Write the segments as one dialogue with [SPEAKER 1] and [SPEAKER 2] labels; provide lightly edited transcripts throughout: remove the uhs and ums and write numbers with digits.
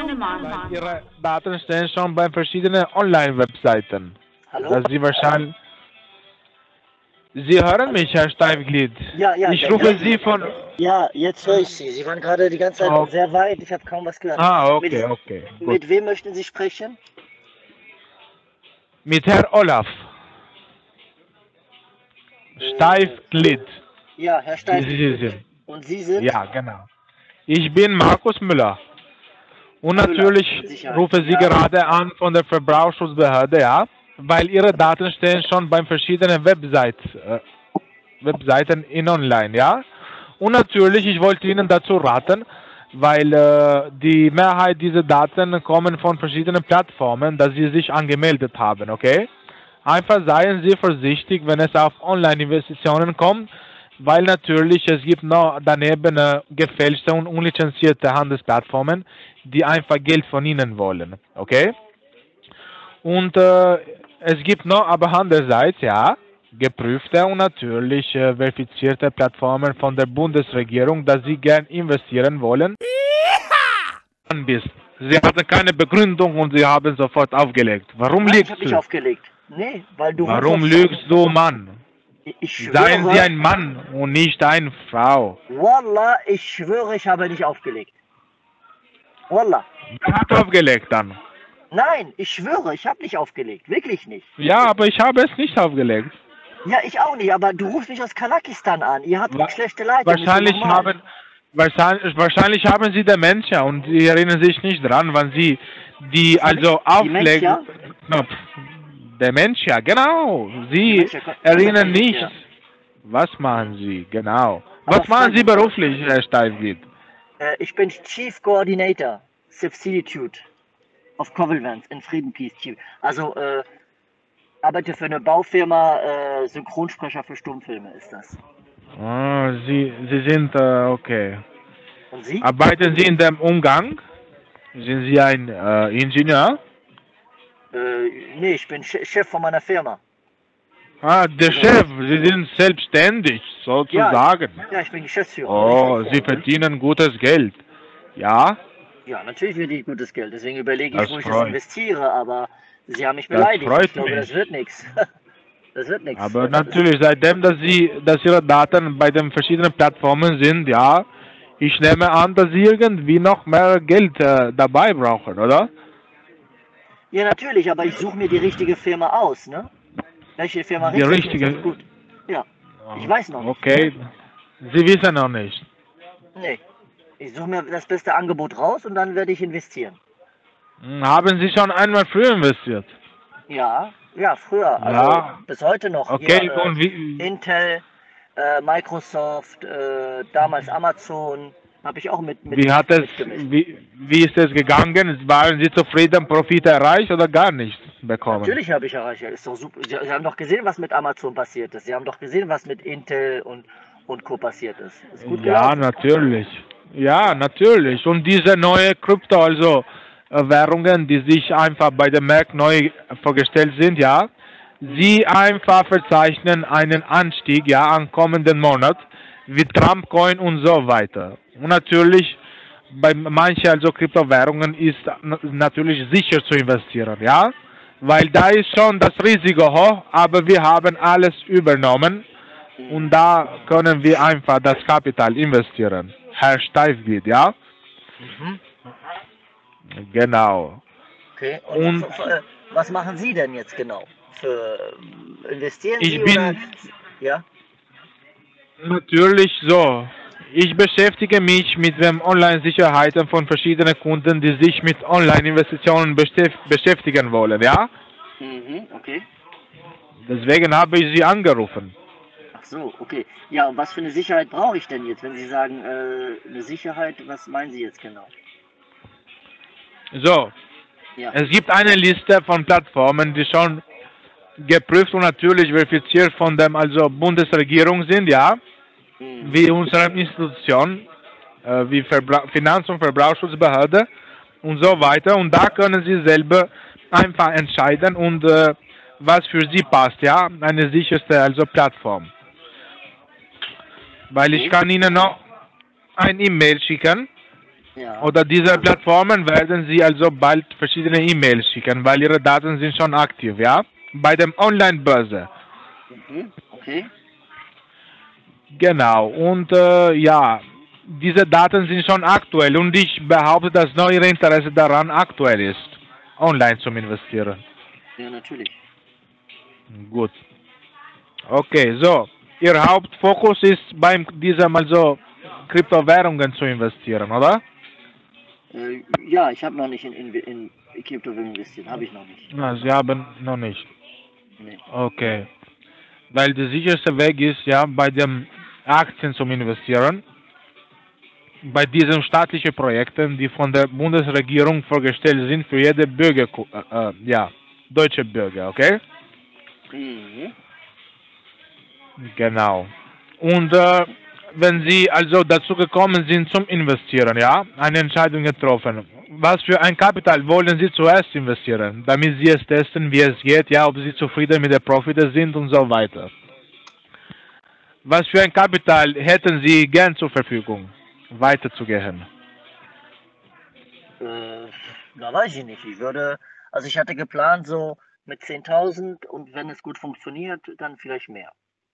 [SPEAKER 1] Weil Ihre Daten stehen schon bei verschiedenen Online-Webseiten.
[SPEAKER 2] Hallo?
[SPEAKER 1] Dass Sie wahrscheinlich... Sie hören mich, Herr Steifglied.
[SPEAKER 2] Ja, ja.
[SPEAKER 1] Ich rufe Sie von...
[SPEAKER 2] Ja, jetzt höre ich Sie. Sie waren gerade die ganze Zeit
[SPEAKER 1] Oh.
[SPEAKER 2] sehr weit. Ich habe kaum was gehört.
[SPEAKER 1] Ah, okay, okay. Gut.
[SPEAKER 2] Mit wem möchten Sie sprechen?
[SPEAKER 1] Mit Herr Olaf. Steifglied.
[SPEAKER 2] Ja, Herr
[SPEAKER 1] Sie
[SPEAKER 2] Stein.
[SPEAKER 1] sind.
[SPEAKER 2] Und Sie sind?
[SPEAKER 1] Ja, genau. Ich bin Markus Müller. Und natürlich
[SPEAKER 2] Sicherheit.
[SPEAKER 1] rufe Sie gerade an von der Verbraucherschutzbehörde, ja, weil Ihre Daten stehen schon bei verschiedenen Webseiten in online, ja. Und natürlich, ich wollte Ihnen dazu raten, weil die Mehrheit dieser Daten kommen von verschiedenen Plattformen, dass Sie sich angemeldet haben, okay? Einfach seien Sie vorsichtig, wenn es auf Online-Investitionen kommt, weil natürlich es gibt noch daneben gefälschte und unlizenzierte Handelsplattformen, die einfach Geld von Ihnen wollen, okay? Und es gibt noch aber andererseits, ja, geprüfte und natürlich verifizierte Plattformen von der Bundesregierung, dass Sie gern investieren wollen. Sie hatten keine Begründung und Sie haben sofort aufgelegt. Warum
[SPEAKER 2] Nein, ich
[SPEAKER 1] lügst
[SPEAKER 2] habe nicht
[SPEAKER 1] du?
[SPEAKER 2] aufgelegt. Nee, weil du...
[SPEAKER 1] Warum lügst du, Mann?
[SPEAKER 2] Ich schwöre...
[SPEAKER 1] Seien Sie ein Mann und nicht eine Frau.
[SPEAKER 2] Wallah, ich schwöre, ich habe nicht aufgelegt. Wallah.
[SPEAKER 1] Wer hat aufgelegt dann?
[SPEAKER 2] Nein, ich schwöre, ich habe nicht aufgelegt. Wirklich nicht.
[SPEAKER 1] Ja, aber ich habe es nicht aufgelegt.
[SPEAKER 2] Ja, ich auch nicht, aber du rufst mich aus Kasachstan an. Ihr habt schlechte Leitung.
[SPEAKER 1] Wahrscheinlich haben Sie Dementia und Sie erinnern sich nicht dran, wann Sie die also auflegen. Dementia, genau. Sie erinnern nicht. Was machen Sie, genau. Was machen Sie beruflich, Herr Steifglied?
[SPEAKER 2] Ich bin Chief Coordinator, Substitute of Covalence in Freedom Peace Chief. Also arbeite für eine Baufirma, Synchronsprecher für Stummfilme ist das.
[SPEAKER 1] Ah, Sie sind, okay.
[SPEAKER 2] Und Sie?
[SPEAKER 1] Arbeiten Sie in dem Umgang? Sind Sie ein Ingenieur?
[SPEAKER 2] Nee, ich bin Chef von meiner Firma.
[SPEAKER 1] Ah, der Chef, Sie sind selbstständig, sozusagen.
[SPEAKER 2] Ja, ich bin Geschäftsführer.
[SPEAKER 1] Oh, Sie verdienen gutes Geld. Ja?
[SPEAKER 2] Ja, natürlich verdiene ich gutes Geld, deswegen überlege ich, wo ich das
[SPEAKER 1] freut.
[SPEAKER 2] investiere, aber Sie haben mich beleidigt.
[SPEAKER 1] Freut
[SPEAKER 2] Ich glaube,
[SPEAKER 1] mich.
[SPEAKER 2] das wird nichts. Das wird nichts.
[SPEAKER 1] Aber natürlich, seitdem, dass Ihre Daten bei den verschiedenen Plattformen sind, ja, ich nehme an, dass Sie irgendwie noch mehr Geld dabei brauchen, oder?
[SPEAKER 2] Ja, natürlich, aber ich suche mir die richtige Firma aus, ne? Welche Firma
[SPEAKER 1] Die richtige?
[SPEAKER 2] ist gut. Ja, ich weiß noch nicht.
[SPEAKER 1] Okay, Sie wissen noch nicht.
[SPEAKER 2] Nee, ich suche mir das beste Angebot raus und dann werde ich investieren.
[SPEAKER 1] Haben Sie schon einmal früher investiert?
[SPEAKER 2] Ja, früher, also
[SPEAKER 1] Ja.
[SPEAKER 2] bis heute noch.
[SPEAKER 1] Okay,
[SPEAKER 2] Hier,
[SPEAKER 1] und wie?
[SPEAKER 2] Intel, Microsoft, damals Amazon, habe ich auch mit
[SPEAKER 1] Wie ist es gegangen? Waren Sie zufrieden, Profite erreicht oder gar nichts bekommen?
[SPEAKER 2] Natürlich habe ich erreicht. Ist doch super. Sie haben doch gesehen, was mit Amazon passiert ist. Sie haben doch gesehen, was mit Intel und Co. passiert ist. Ist gut
[SPEAKER 1] Ja,
[SPEAKER 2] gelaufen.
[SPEAKER 1] natürlich. Ja, natürlich. Und diese neue Krypto, also Währungen, die sich einfach bei dem Markt neu vorgestellt sind, ja, sie einfach verzeichnen einen Anstieg, ja, am kommenden Monat, wie Trump-Coin und so weiter. Und natürlich, bei manchen also Kryptowährungen ist natürlich sicher zu investieren, ja, weil da ist schon das Risiko hoch, aber wir haben alles übernommen und da können wir einfach das Kapital investieren. Herr Steifglied, ja?
[SPEAKER 2] Mhm.
[SPEAKER 1] Genau.
[SPEAKER 2] Okay. Und was machen Sie denn jetzt genau? Investieren Sie
[SPEAKER 1] oder?
[SPEAKER 2] Ja?
[SPEAKER 1] Natürlich so. Ich beschäftige mich mit den Online-Sicherheiten von verschiedenen Kunden, die sich mit Online-Investitionen beschäftigen wollen, ja?
[SPEAKER 2] Mhm, okay.
[SPEAKER 1] Deswegen habe ich Sie angerufen.
[SPEAKER 2] Ach so, okay. Ja, und was für eine Sicherheit brauche ich denn jetzt? Wenn Sie sagen, eine Sicherheit, was meinen Sie jetzt genau?
[SPEAKER 1] So,
[SPEAKER 2] ja.
[SPEAKER 1] Es gibt eine Liste von Plattformen, die schon geprüft und natürlich verifiziert von der Bundesregierung sind, ja, wie unsere Institution, wie Finanz- und Verbraucherschutzbehörde und so weiter. Und da können Sie selber einfach entscheiden und was für Sie passt, ja, eine sicherste Plattform. Weil ich kann Ihnen noch ein E-Mail schicken
[SPEAKER 2] Ja.
[SPEAKER 1] Oder diese Plattformen werden Sie also bald verschiedene E-Mails schicken, weil Ihre Daten sind schon aktiv, ja? Bei dem Online-Börse.
[SPEAKER 2] Mhm. Okay.
[SPEAKER 1] Genau. Und ja, diese Daten sind schon aktuell und ich behaupte, dass noch Ihr Interesse daran aktuell ist, online zum Investieren.
[SPEAKER 2] Ja, natürlich.
[SPEAKER 1] Gut. Okay, so. Ihr Hauptfokus ist beim diesem also Kryptowährungen zu investieren, oder?
[SPEAKER 2] Ja, ich habe noch nicht in Kryptowährungen investiert. Habe ich noch nicht.
[SPEAKER 1] Na, Sie haben noch nicht.
[SPEAKER 2] Nee.
[SPEAKER 1] Okay. Weil der sicherste Weg ist ja bei den Aktien zum Investieren, bei diesen staatlichen Projekten, die von der Bundesregierung vorgestellt sind für jede Bürger, ja, deutsche Bürger, okay?
[SPEAKER 2] Mhm.
[SPEAKER 1] Genau. Und wenn Sie also dazu gekommen sind zum Investieren, ja, eine Entscheidung getroffen, was für ein Kapital wollen Sie zuerst investieren, damit Sie es testen, wie es geht, ja, ob Sie zufrieden mit der Profite sind und so weiter. Was für ein Kapital hätten Sie gern zur Verfügung, weiterzugehen?
[SPEAKER 2] Na, weiß ich nicht. Also ich hatte geplant so mit 10.000 und wenn es gut funktioniert, dann vielleicht mehr.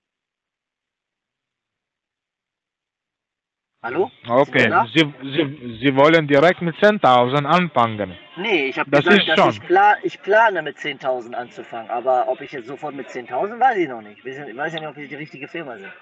[SPEAKER 2] Hallo? Sind Sie
[SPEAKER 1] Okay,
[SPEAKER 2] da?
[SPEAKER 1] Sie wollen direkt mit 10.000 anfangen.
[SPEAKER 2] Nee, ich habe
[SPEAKER 1] Das
[SPEAKER 2] gesagt,
[SPEAKER 1] ist
[SPEAKER 2] dass
[SPEAKER 1] schon.
[SPEAKER 2] ich plane mit 10.000 anzufangen, aber ob ich jetzt sofort mit 10.000, weiß ich noch nicht. Ich weiß ja nicht, ob wir die richtige Firma sind.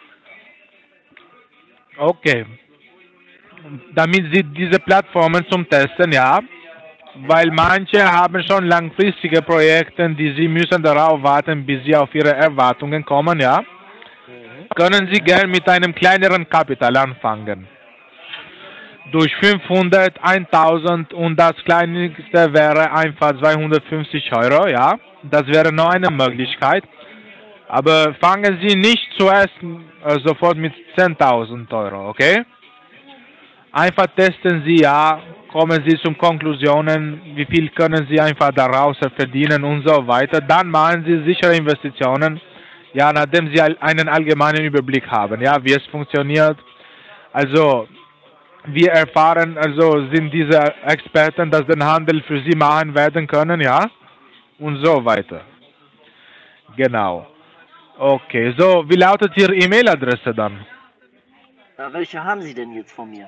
[SPEAKER 1] Okay. Damit Sie diese Plattformen zum Testen, ja, weil
[SPEAKER 2] Ja.
[SPEAKER 1] manche haben schon langfristige Projekte, die Sie müssen darauf warten, bis Sie auf Ihre Erwartungen kommen, ja.
[SPEAKER 2] Mhm.
[SPEAKER 1] Können Sie gern mit einem kleineren Kapital anfangen. Durch 500, 1000 und das kleinste wäre einfach 250 Euro, ja. Das wäre noch eine Möglichkeit. Aber fangen Sie nicht zuerst sofort mit 10.000 Euro, okay? Einfach testen Sie, ja, kommen Sie zu Konklusionen, wie viel können Sie einfach daraus verdienen und so weiter. Dann machen Sie sichere Investitionen, ja, nachdem Sie einen allgemeinen Überblick haben, ja, wie es funktioniert. Also, wir erfahren, also sind diese Experten, dass den Handel für Sie machen werden können, ja, und so weiter. Genau. Okay, so, wie lautet Ihre E-Mail-Adresse dann?
[SPEAKER 2] Welche haben Sie denn jetzt von mir?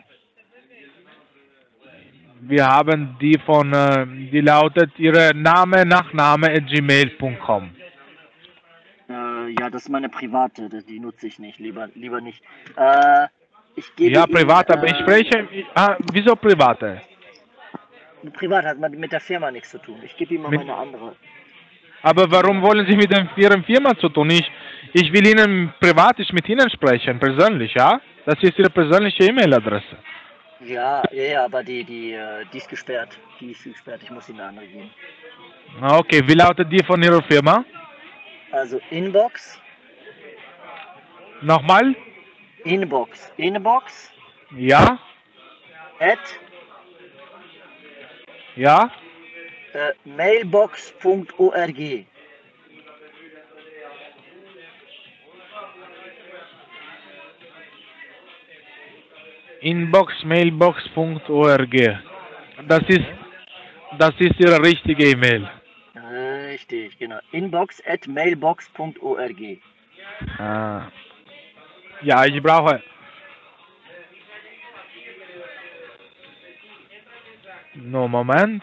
[SPEAKER 1] Wir haben die von, die lautet Ihre Name, Nachname at gmail.com.
[SPEAKER 2] Ja, das ist meine private, die nutze ich nicht, lieber nicht. Ich gebe
[SPEAKER 1] Ja,
[SPEAKER 2] Ihnen,
[SPEAKER 1] privat, aber ich spreche, wieso private?
[SPEAKER 2] privat hat mit der Firma nichts zu tun. Ich gebe Ihnen mal
[SPEAKER 1] Mit,
[SPEAKER 2] meine andere.
[SPEAKER 1] aber warum wollen Sie mit Ihrem Firma zu tun? Ich will Ihnen privat, ich mit Ihnen sprechen, persönlich, ja? Das ist Ihre persönliche E-Mail-Adresse.
[SPEAKER 2] Ja, aber die ist gesperrt. Die ist gesperrt, ich muss Ihnen eine andere geben.
[SPEAKER 1] Okay, wie lautet die von Ihrer Firma?
[SPEAKER 2] Also Inbox,
[SPEAKER 1] Nochmal?
[SPEAKER 2] Inbox
[SPEAKER 1] Ja?
[SPEAKER 2] at
[SPEAKER 1] Ja?
[SPEAKER 2] mailbox.org.
[SPEAKER 1] Inbox mailbox.org. Das ist,
[SPEAKER 2] Mhm.
[SPEAKER 1] das ist Ihre richtige E-Mail.
[SPEAKER 2] Richtig, genau. Inbox at mailbox.org.
[SPEAKER 1] Ah. Ja, ich brauche. No, Moment.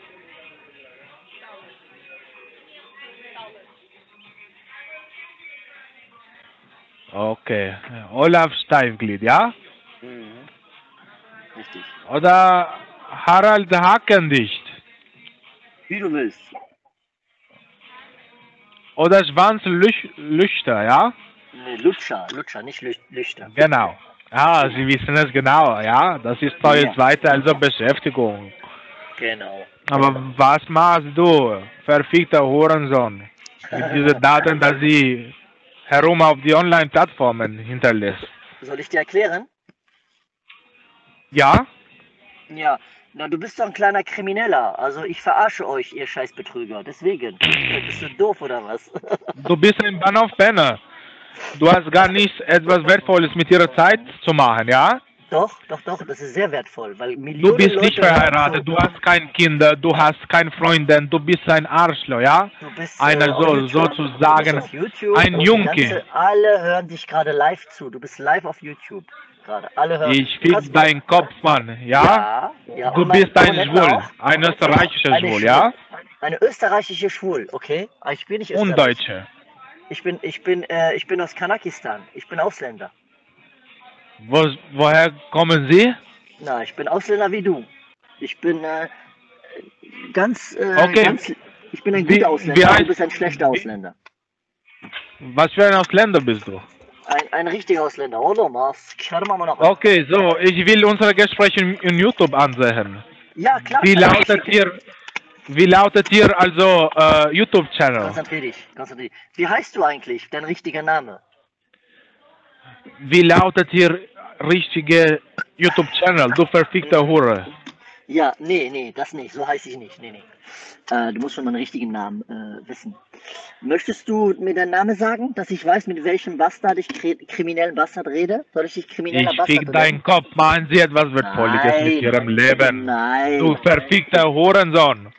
[SPEAKER 1] Okay. Olaf Steifglied, ja?
[SPEAKER 2] Mhm. Richtig.
[SPEAKER 1] Oder Harald Hackendicht?
[SPEAKER 2] Wie du willst.
[SPEAKER 1] Oder Schwanz Lüchter, ja?
[SPEAKER 2] Nee, Lutscher, nicht Lüchter.
[SPEAKER 1] Genau. Ja,
[SPEAKER 2] Genau,
[SPEAKER 1] Sie wissen es genau, ja? Das ist eure
[SPEAKER 2] ja,
[SPEAKER 1] zweite also Beschäftigung.
[SPEAKER 2] genau.
[SPEAKER 1] Aber was machst du, verfickter Hurensohn, mit diesen Daten, dass Sie herum auf die Online-Plattformen hinterlässt?
[SPEAKER 2] Soll ich dir erklären?
[SPEAKER 1] Ja?
[SPEAKER 2] Ja, na, du bist doch ein kleiner Krimineller. Also ich verarsche euch, ihr Scheißbetrüger. Deswegen. Bist du doof oder was?
[SPEAKER 1] Du bist ein Bahnhofpenner. Du hast gar nichts etwas Wertvolles mit ihrer Zeit zu machen, ja?
[SPEAKER 2] Doch, das ist sehr wertvoll, weil
[SPEAKER 1] Du
[SPEAKER 2] Millionen
[SPEAKER 1] bist nicht
[SPEAKER 2] Leute hören
[SPEAKER 1] verheiratet, du hast kein Kinder, du hast keine Freundin, du bist ein Arschloch, ja?
[SPEAKER 2] Du bist
[SPEAKER 1] Einer
[SPEAKER 2] auf
[SPEAKER 1] so,
[SPEAKER 2] YouTube,
[SPEAKER 1] sozusagen
[SPEAKER 2] und
[SPEAKER 1] ein
[SPEAKER 2] die
[SPEAKER 1] Junkie.
[SPEAKER 2] alle hören dich gerade live zu. Du bist live auf YouTube gerade. Alle hören.
[SPEAKER 1] Ich
[SPEAKER 2] Du kannst
[SPEAKER 1] fick deinen Kopf, Mann, ja?
[SPEAKER 2] ja,
[SPEAKER 1] Du
[SPEAKER 2] und mein
[SPEAKER 1] bist ein
[SPEAKER 2] Abonnenten
[SPEAKER 1] Schwul,
[SPEAKER 2] auch.
[SPEAKER 1] ein österreichischer
[SPEAKER 2] Eine
[SPEAKER 1] Schwul, ja?
[SPEAKER 2] Eine österreichische Schwul, okay? Aber ich bin nicht
[SPEAKER 1] Und
[SPEAKER 2] Österreich.
[SPEAKER 1] Deutsche.
[SPEAKER 2] Ich bin aus Kasachstan. Ich bin Ausländer.
[SPEAKER 1] Woher kommen Sie?
[SPEAKER 2] Na, ich bin Ausländer wie du. Ich bin
[SPEAKER 1] Okay,
[SPEAKER 2] ich bin ein
[SPEAKER 1] wie,
[SPEAKER 2] guter
[SPEAKER 1] wie
[SPEAKER 2] Ausländer. Du
[SPEAKER 1] heißt,
[SPEAKER 2] bist ein schlechter
[SPEAKER 1] wie,
[SPEAKER 2] Ausländer.
[SPEAKER 1] was für ein Ausländer bist du?
[SPEAKER 2] Ein richtiger Ausländer. Oder was?
[SPEAKER 1] Okay, so, ich will unsere Gespräche in YouTube ansehen.
[SPEAKER 2] Ja, klar.
[SPEAKER 1] Wie lautet Ihr also YouTube-Channel?
[SPEAKER 2] Konzentrier dich. Wie heißt du eigentlich? Dein richtiger Name?
[SPEAKER 1] Wie lautet Ihr richtiger YouTube-Channel, du verfickte Hure?
[SPEAKER 2] Ja, nee, das nicht. So heiße ich nicht. Nee. Du musst schon meinen richtigen Namen wissen. Möchtest du mir deinen Namen sagen, dass ich weiß, mit welchem Bastard ich kriminellen Bastard rede? Soll ich dich krimineller
[SPEAKER 1] Ich
[SPEAKER 2] Bastard
[SPEAKER 1] fick deinen Kopf, machen Sie etwas Wertvolles mit Ihrem Leben.
[SPEAKER 2] Nein.
[SPEAKER 1] Du verfickter Hurensohn.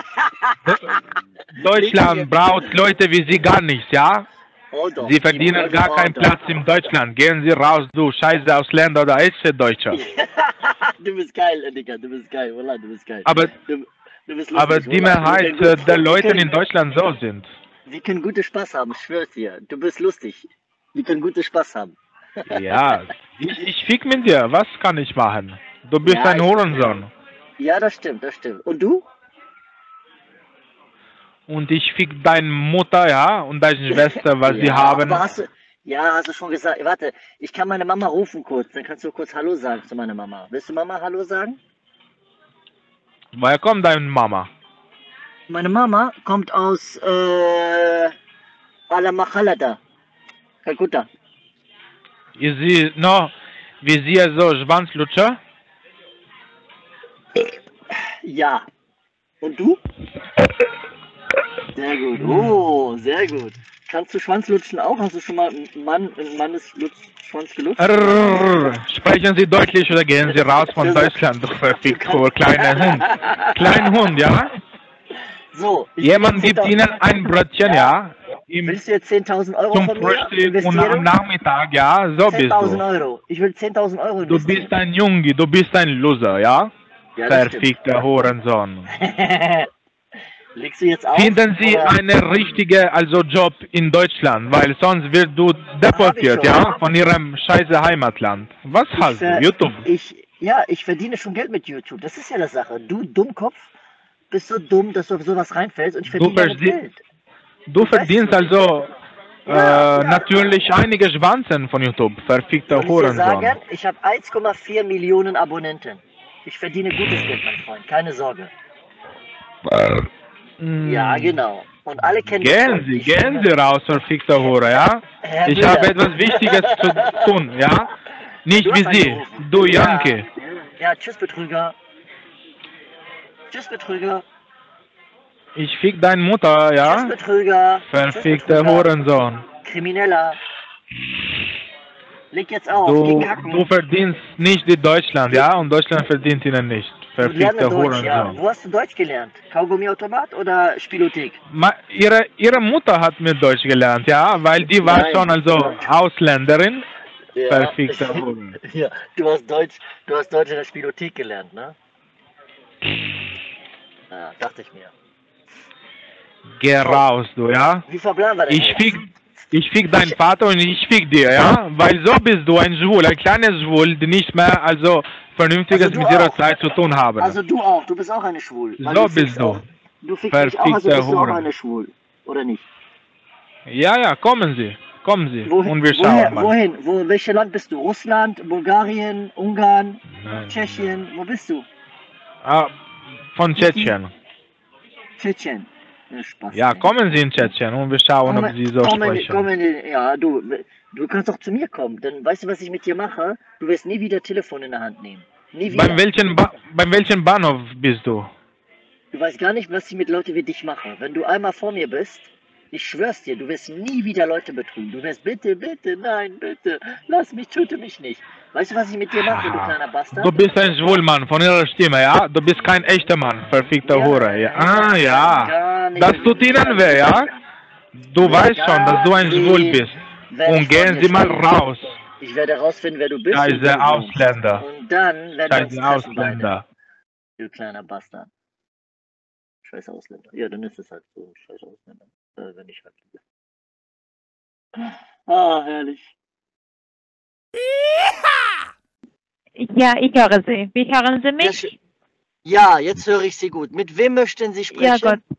[SPEAKER 1] Deutschland braucht Leute wie Sie gar nicht, ja?
[SPEAKER 2] Hold
[SPEAKER 1] Sie verdienen gar keinen Platz in Deutschland. Gehen Sie raus, du scheiße Ausländer oder echte Deutscher.
[SPEAKER 2] Du bist geil, Digga, du bist geil. Wallah, du bist geil.
[SPEAKER 1] Aber,
[SPEAKER 2] Du bist
[SPEAKER 1] aber
[SPEAKER 2] lustig,
[SPEAKER 1] die
[SPEAKER 2] Wallah.
[SPEAKER 1] Mehrheit der Leute in Deutschland so sind.
[SPEAKER 2] Wir können gute Spaß haben, ich schwör's dir. Du bist lustig. Wir können gute Spaß haben.
[SPEAKER 1] Ja, ich fick mit dir. Was kann ich machen? Du bist
[SPEAKER 2] Ja,
[SPEAKER 1] ein Hurensohn.
[SPEAKER 2] Ja, das stimmt. Und du?
[SPEAKER 1] Und ich fick deine Mutter, ja, und deine Schwester, was sie haben.
[SPEAKER 2] Aber hast du schon gesagt. Warte, ich kann meine Mama rufen kurz. Dann kannst du kurz Hallo sagen zu meiner Mama. Willst du Mama Hallo sagen?
[SPEAKER 1] Woher kommt deine Mama?
[SPEAKER 2] Meine Mama kommt aus Alamachalada, Kalkutta.
[SPEAKER 1] Ist sie noch, wie sie so Schwanzlutscher?
[SPEAKER 2] Ja. Und du? Sehr gut. Oh, sehr gut. Kannst du Schwanzlutschen auch? Hast du schon mal einen Mannesschwanz gelutscht?
[SPEAKER 1] Sprechen Sie deutlich oder gehen Sie raus von Deutschland, du verfickter kleiner Hund. Kleiner Hund, ja?
[SPEAKER 2] So.
[SPEAKER 1] Jemand gibt Ihnen ein Brötchen, ja?
[SPEAKER 2] Willst du jetzt 10.000 Euro
[SPEAKER 1] Zum
[SPEAKER 2] von mir
[SPEAKER 1] Frühstück und
[SPEAKER 2] investieren?
[SPEAKER 1] am Nachmittag, ja? So bist
[SPEAKER 2] 10.000
[SPEAKER 1] du.
[SPEAKER 2] Euro. Ich will 10.000 Euro
[SPEAKER 1] Du
[SPEAKER 2] investieren.
[SPEAKER 1] bist ein Junge, du bist ein Loser, ja?
[SPEAKER 2] Ja, das stimmt.
[SPEAKER 1] Verfickter Hurensohn.
[SPEAKER 2] Legst du jetzt auf?
[SPEAKER 1] Finden Sie
[SPEAKER 2] oder?
[SPEAKER 1] einen richtigen Job in Deutschland, weil sonst wirst du deportiert,
[SPEAKER 2] schon.
[SPEAKER 1] ja, von Ihrem scheiße Heimatland. Was hast du? YouTube?
[SPEAKER 2] Ich verdiene schon Geld mit YouTube. Das ist ja die Sache. Du Dummkopf bist so dumm, dass du auf sowas reinfällst und ich verdiene damit Geld.
[SPEAKER 1] Du verdienst natürlich einige Schwanzen von YouTube, verfickter
[SPEAKER 2] Soll ich dir
[SPEAKER 1] Hurensohn.
[SPEAKER 2] sagen, ich habe 1,4 Millionen Abonnenten. Ich verdiene gutes Geld, mein Freund. Keine Sorge. Ja, genau. Und alle kennen mich.
[SPEAKER 1] Gehen Sie raus, verfickter Hure, ja?
[SPEAKER 2] Herr
[SPEAKER 1] Ich
[SPEAKER 2] Müller.
[SPEAKER 1] habe etwas Wichtiges zu tun, ja? Nicht
[SPEAKER 2] Du hast
[SPEAKER 1] wie Sie,
[SPEAKER 2] angerufen.
[SPEAKER 1] du Yankee.
[SPEAKER 2] Ja, tschüss, Betrüger. Tschüss, Betrüger.
[SPEAKER 1] Ich fick deine Mutter,
[SPEAKER 2] Tschüss,
[SPEAKER 1] ja?
[SPEAKER 2] Betrüger. Tschüss,
[SPEAKER 1] Verfickter
[SPEAKER 2] Betrüger.
[SPEAKER 1] Hurensohn.
[SPEAKER 2] Krimineller. Leg jetzt auf, gegen Hacken.
[SPEAKER 1] Du verdienst nicht in Deutschland, ja? Und Deutschland verdient Ihnen nicht.
[SPEAKER 2] Du lernst
[SPEAKER 1] Verfickter
[SPEAKER 2] Deutsch, ja.
[SPEAKER 1] Hurensohn.
[SPEAKER 2] Wo hast du Deutsch gelernt? Kaugummiautomat oder Spielothek?
[SPEAKER 1] Ihre Mutter hat mir Deutsch gelernt, ja? Weil die war
[SPEAKER 2] Nein.
[SPEAKER 1] schon Ausländerin.
[SPEAKER 2] Ja.
[SPEAKER 1] Verfickter Huren.
[SPEAKER 2] Ja, du hast Deutsch in der Spielothek gelernt, ne? Ja, dachte ich mir.
[SPEAKER 1] Geh raus, du, ja?
[SPEAKER 2] Wie verbleiben wir denn jetzt?
[SPEAKER 1] Ich fick deinen Vater und ich fick dir, ja? Weil so bist du ein Schwul, ein kleines Schwul, die nicht mehr Vernünftiges
[SPEAKER 2] Also du
[SPEAKER 1] mit ihrer
[SPEAKER 2] auch.
[SPEAKER 1] Zeit zu tun haben.
[SPEAKER 2] Also du auch, du bist auch eine Schwul. Weil
[SPEAKER 1] So
[SPEAKER 2] du fickst
[SPEAKER 1] bist du.
[SPEAKER 2] auch. Du fickst mich auch, also
[SPEAKER 1] Verfickter
[SPEAKER 2] bist du auch
[SPEAKER 1] Hure.
[SPEAKER 2] eine Schwul. Oder nicht?
[SPEAKER 1] Ja, kommen Sie und wir
[SPEAKER 2] Woher,
[SPEAKER 1] schauen mal.
[SPEAKER 2] wohin? Welches Land bist du? Russland, Bulgarien, Ungarn,
[SPEAKER 1] Nein.
[SPEAKER 2] Tschechien? Wo bist du?
[SPEAKER 1] Von Tschetschen.
[SPEAKER 2] Tschechien. Ja, Spaß.
[SPEAKER 1] Ja,
[SPEAKER 2] ey.
[SPEAKER 1] kommen Sie in Tschetschen und wir schauen, ob Sie so sprechen.
[SPEAKER 2] Ja, du kannst doch zu mir kommen. Dann weißt du, was ich mit dir mache? Du wirst nie wieder Telefon in der Hand nehmen. Nie wieder.
[SPEAKER 1] Beim welchen Bahnhof bist du?
[SPEAKER 2] Du weißt gar nicht, was ich mit Leuten wie dich mache. Wenn du einmal vor mir bist, ich schwör's dir, du wirst nie wieder Leute betrügen. Du wirst bitte, nein, bitte, lass mich, töte mich nicht. Weißt du, was ich mit dir mache, du kleiner
[SPEAKER 1] Du
[SPEAKER 2] Bastard?
[SPEAKER 1] bist ein Schwulmann von ihrer Stimme, ja? Du bist kein echter Mann, verfickter
[SPEAKER 2] Ja,
[SPEAKER 1] Hure. Ja. Ah,
[SPEAKER 2] gar
[SPEAKER 1] ja.
[SPEAKER 2] nicht.
[SPEAKER 1] Das tut ihnen weh, ja? Du weißt schon, dass du ein Schwul bist.
[SPEAKER 2] Werd ich
[SPEAKER 1] Und
[SPEAKER 2] von
[SPEAKER 1] gehen
[SPEAKER 2] dir
[SPEAKER 1] Sie mal
[SPEAKER 2] stehlen.
[SPEAKER 1] raus.
[SPEAKER 2] Ich werde herausfinden, wer du bist und wo
[SPEAKER 1] Scheiße
[SPEAKER 2] du wohnst.
[SPEAKER 1] Ausländer.
[SPEAKER 2] Und dann werden wir uns
[SPEAKER 1] Scheiße
[SPEAKER 2] treffen beide.
[SPEAKER 1] Ausländer.
[SPEAKER 2] Du kleiner Bastard. Scheiß Ausländer. Ja, dann ist es halt so. Scheiß Ausländer. Wenn ich halt. Ah, herrlich.
[SPEAKER 3] Ja, ich höre Sie. Wie hören Sie mich?
[SPEAKER 2] Ja, jetzt höre ich Sie gut. Mit wem möchten Sie sprechen?
[SPEAKER 3] Ja, Gott.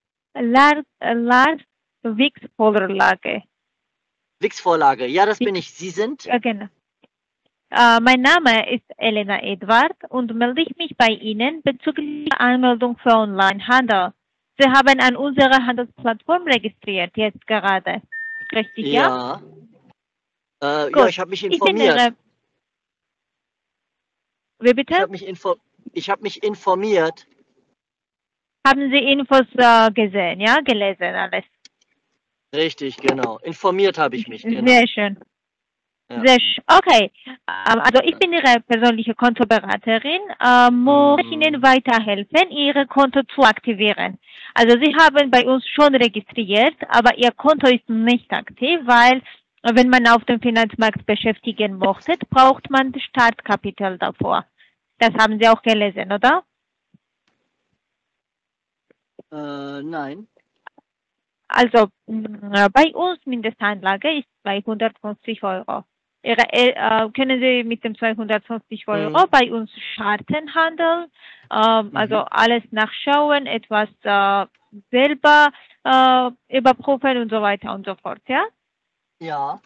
[SPEAKER 3] Lars Wix-Vorlage.
[SPEAKER 2] Wix-Vorlage. Ja, das bin ich. Sie sind?
[SPEAKER 3] Ja, genau. Mein Name ist Elena Edward und melde ich mich bei Ihnen bezüglich der Anmeldung für Onlinehandel. Sie haben an unserer Handelsplattform registriert, jetzt gerade. Richtig, ja?
[SPEAKER 2] Ja,
[SPEAKER 3] Gut.
[SPEAKER 2] ich habe mich informiert.
[SPEAKER 3] Wie bitte?
[SPEAKER 2] Ich habe mich informiert.
[SPEAKER 3] Haben Sie Infos gesehen, ja? Gelesen alles.
[SPEAKER 2] Richtig, genau. Informiert habe ich mich, genau.
[SPEAKER 3] Sehr schön.
[SPEAKER 2] Ja.
[SPEAKER 3] Sehr schön. Okay. Also ich bin Ihre persönliche Kontoberaterin. Muss ich Ihnen weiterhelfen, Ihr Konto zu aktivieren? Also Sie haben bei uns schon registriert, aber Ihr Konto ist nicht aktiv, weil wenn man auf dem Finanzmarkt beschäftigen möchte, braucht man Startkapital davor. Das haben Sie auch gelesen, oder?
[SPEAKER 2] Nein.
[SPEAKER 3] Also bei uns Mindestanlage ist 250 Euro. Können Sie mit dem 250 Euro bei uns Scharten handeln, also alles nachschauen, etwas selber überprüfen und so weiter und so fort, ja?
[SPEAKER 2] Ja.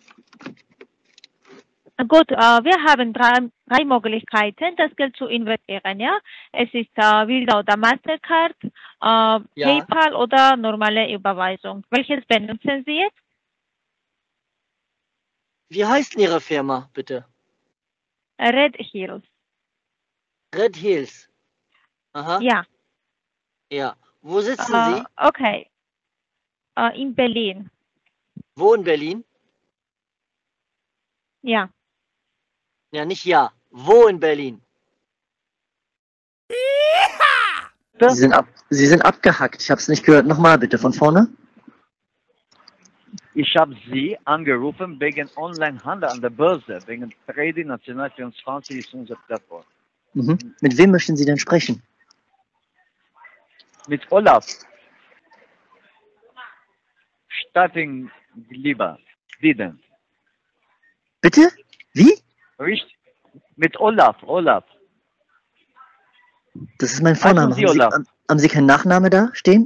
[SPEAKER 3] Gut, wir haben drei Möglichkeiten, das Geld zu investieren, ja? Es ist Visa oder Mastercard, PayPal oder normale Überweisung. Welches benutzen Sie jetzt?
[SPEAKER 2] Wie heißt denn Ihre Firma, bitte?
[SPEAKER 3] Red Hills.
[SPEAKER 2] Red Hills. Aha.
[SPEAKER 3] Ja.
[SPEAKER 2] Ja. Wo sitzen Sie?
[SPEAKER 3] Okay. In Berlin.
[SPEAKER 2] Wo in Berlin?
[SPEAKER 3] Ja.
[SPEAKER 2] Ja, nicht ja. Wo in Berlin?
[SPEAKER 4] Sie sind abgehackt. Ich habe es nicht gehört. Nochmal bitte von vorne.
[SPEAKER 5] Ich habe Sie angerufen wegen Onlinehandel an der Börse, wegen Trading National 24 ist unsere Plattform.
[SPEAKER 4] Mhm. Mit wem möchten Sie denn sprechen?
[SPEAKER 5] Mit Olaf. Starting lieber. Didn't.
[SPEAKER 4] Bitte? Wie?
[SPEAKER 5] Richtig? Mit Olaf.
[SPEAKER 4] Das ist mein Vorname.
[SPEAKER 5] Sie, Olaf?
[SPEAKER 4] Haben Sie keinen Nachname da stehen?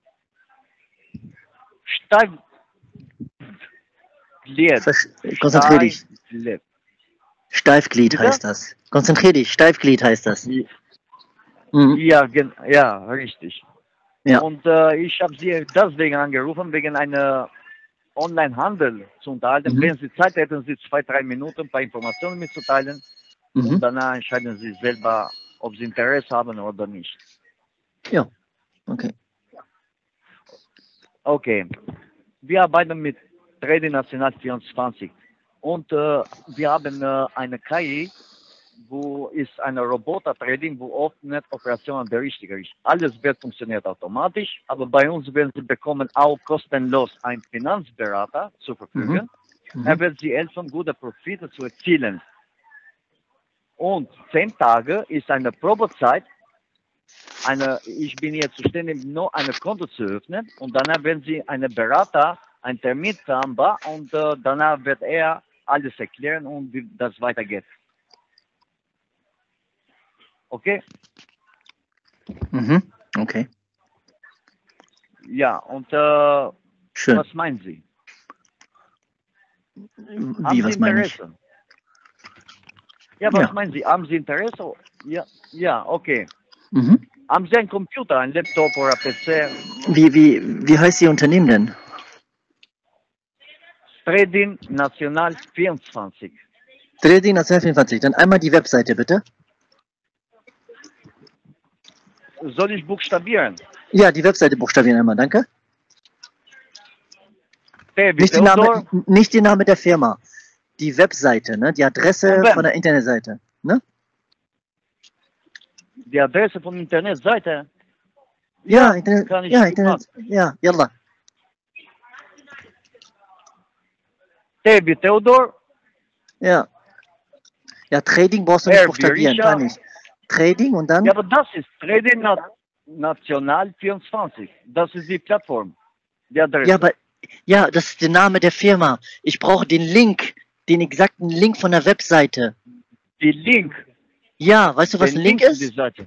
[SPEAKER 4] Konzentrier dich. Steifglied heißt das. Konzentrier dich. Steifglied heißt das.
[SPEAKER 5] Mhm. Ja, richtig.
[SPEAKER 4] Ja.
[SPEAKER 5] Und ich habe Sie deswegen angerufen, wegen einer Online-Handel zu unterhalten. Wenn Sie Zeit hätten, Sie 2-3 Minuten ein paar Informationen mitzuteilen. Und danach entscheiden Sie selber, ob Sie Interesse haben oder nicht.
[SPEAKER 4] Ja, okay.
[SPEAKER 5] Okay. Wir arbeiten mit Trading National 24 und wir haben eine KI, wo ist eine Roboter-Trading, wo oft nicht Operationen berichtigt ist. Alles wird funktioniert automatisch, aber bei uns werden Sie bekommen auch kostenlos einen Finanzberater zur Verfügung. Er wird Sie helfen, gute Profite zu erzielen. Und 10 Tage ist eine Probezeit. Ich bin hier zuständig, nur ein Konto zu öffnen und danach werden Sie einen Berater, einen Termin vereinbaren und danach wird er alles erklären und wie das weitergeht. Okay?
[SPEAKER 4] Okay.
[SPEAKER 5] Ja, und
[SPEAKER 4] schön.
[SPEAKER 5] Was meinen Sie?
[SPEAKER 4] Wie, was meinen Sie?
[SPEAKER 5] Ja, was meinen Sie? Haben Sie Interesse? Ja, okay. Haben Sie einen Computer, einen Laptop oder PC?
[SPEAKER 4] Wie heißt Ihr Unternehmen denn?
[SPEAKER 5] Trading National 24.
[SPEAKER 4] Trading National 24. Dann einmal die Webseite, bitte.
[SPEAKER 5] Soll ich buchstabieren?
[SPEAKER 4] Ja, die Webseite buchstabieren einmal, danke.
[SPEAKER 5] P wie
[SPEAKER 4] Nicht die Name der Firma. die Webseite, ne? Die Adresse von der Internetseite, ne?
[SPEAKER 5] Die Adresse von der Internetseite?
[SPEAKER 4] Ja, Internet,
[SPEAKER 5] kann ich
[SPEAKER 4] ja,
[SPEAKER 5] gut
[SPEAKER 4] Internet, ja, yalla.
[SPEAKER 5] T wie Theodor,
[SPEAKER 4] Ja. Ja, Trading brauchst du nicht
[SPEAKER 5] R wie
[SPEAKER 4] buchstabieren,
[SPEAKER 5] Richard.
[SPEAKER 4] kann ich. Trading und dann?
[SPEAKER 5] Ja, aber das ist Trading National 24. Das ist die Plattform. Die Adresse.
[SPEAKER 4] Ja, aber, ja, das ist der Name der Firma. Ich brauche den Link, den exakten Link von der Webseite.
[SPEAKER 5] Die Link.
[SPEAKER 4] Ja, weißt du, was ein Link
[SPEAKER 5] zu
[SPEAKER 4] ist?
[SPEAKER 5] der Seite.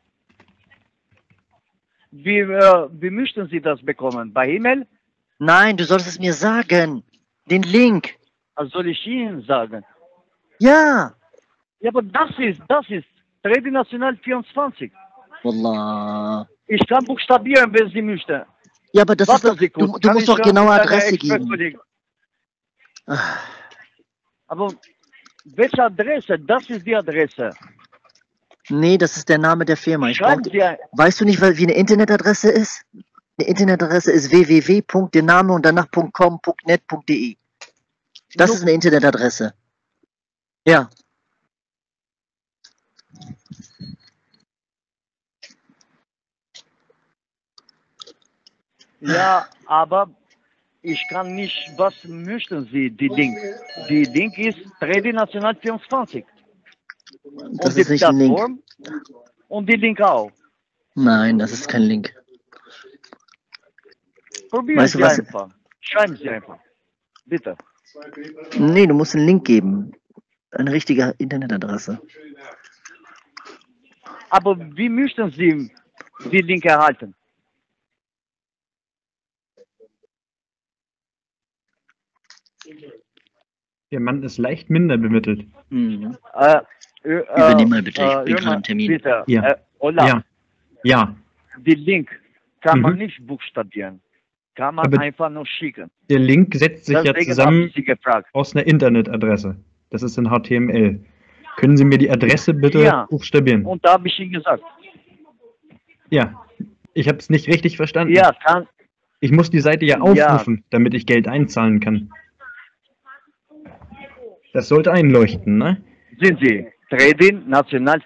[SPEAKER 5] Wie möchten Sie das bekommen? Bei E-Mail?
[SPEAKER 4] Nein, du sollst es mir sagen. Den Link.
[SPEAKER 5] Also soll ich Ihnen sagen?
[SPEAKER 4] Ja.
[SPEAKER 5] Ja, aber das ist Trading National 24.
[SPEAKER 4] Wallah.
[SPEAKER 5] Ich kann buchstabieren, wenn Sie möchten.
[SPEAKER 4] Ja, aber das
[SPEAKER 5] Warten
[SPEAKER 4] ist doch,
[SPEAKER 5] Sie kurz.
[SPEAKER 4] du
[SPEAKER 5] Kann
[SPEAKER 4] musst
[SPEAKER 5] ich
[SPEAKER 4] doch
[SPEAKER 5] schon
[SPEAKER 4] genaue
[SPEAKER 5] mit einer
[SPEAKER 4] Adresse geben.
[SPEAKER 5] Expertkollegen-
[SPEAKER 4] Ah,
[SPEAKER 5] Aber welche Adresse? Das ist die Adresse.
[SPEAKER 4] nee, das ist der Name der Firma.
[SPEAKER 5] Schreiben Sie ein.
[SPEAKER 4] Weißt du nicht, wie eine Internetadresse ist? Eine Internetadresse ist www. Der Name und danach .com, .net, .de. Das ist eine Internetadresse. Ja.
[SPEAKER 5] Ja, aber ich kann nicht, was möchten Sie, die Link? Die Link ist Trading National 24.
[SPEAKER 4] Das
[SPEAKER 5] Und die
[SPEAKER 4] ist nicht ein Link.
[SPEAKER 5] Plattform und die Link auch.
[SPEAKER 4] Nein, das ist kein Link.
[SPEAKER 5] Probieren
[SPEAKER 4] Weißt du
[SPEAKER 5] Sie
[SPEAKER 4] was?
[SPEAKER 5] einfach. Schreiben Sie einfach. Bitte.
[SPEAKER 4] Nee, du musst einen Link geben. Eine richtige Internetadresse.
[SPEAKER 5] Aber wie möchten Sie die Link erhalten?
[SPEAKER 6] Der Mann ist leicht minder bemittelt.
[SPEAKER 4] Mhm.
[SPEAKER 5] Übernehmen
[SPEAKER 4] mal bitte, ich bin gerade im Termin.
[SPEAKER 5] Bitte.
[SPEAKER 6] Ja.
[SPEAKER 5] Ola,
[SPEAKER 6] Ja. Ja.
[SPEAKER 5] die Link kann man
[SPEAKER 6] Mhm.
[SPEAKER 5] nicht buchstabieren. Kann man
[SPEAKER 6] Aber
[SPEAKER 5] einfach nur schicken.
[SPEAKER 6] Der Link setzt sich ja
[SPEAKER 5] Deswegen habe
[SPEAKER 6] zusammen
[SPEAKER 5] ich Sie gefragt.
[SPEAKER 6] aus einer Internetadresse. Das ist in HTML. Können Sie mir die Adresse bitte
[SPEAKER 5] Ja.
[SPEAKER 6] buchstabieren?
[SPEAKER 5] Und da habe ich Ihnen gesagt.
[SPEAKER 6] Ja. Ich habe es nicht richtig verstanden.
[SPEAKER 5] Ja, kann.
[SPEAKER 6] Ich muss die Seite ja aufrufen, damit ich Geld einzahlen kann. Das sollte einleuchten, ne?
[SPEAKER 5] Sind Sie Trading National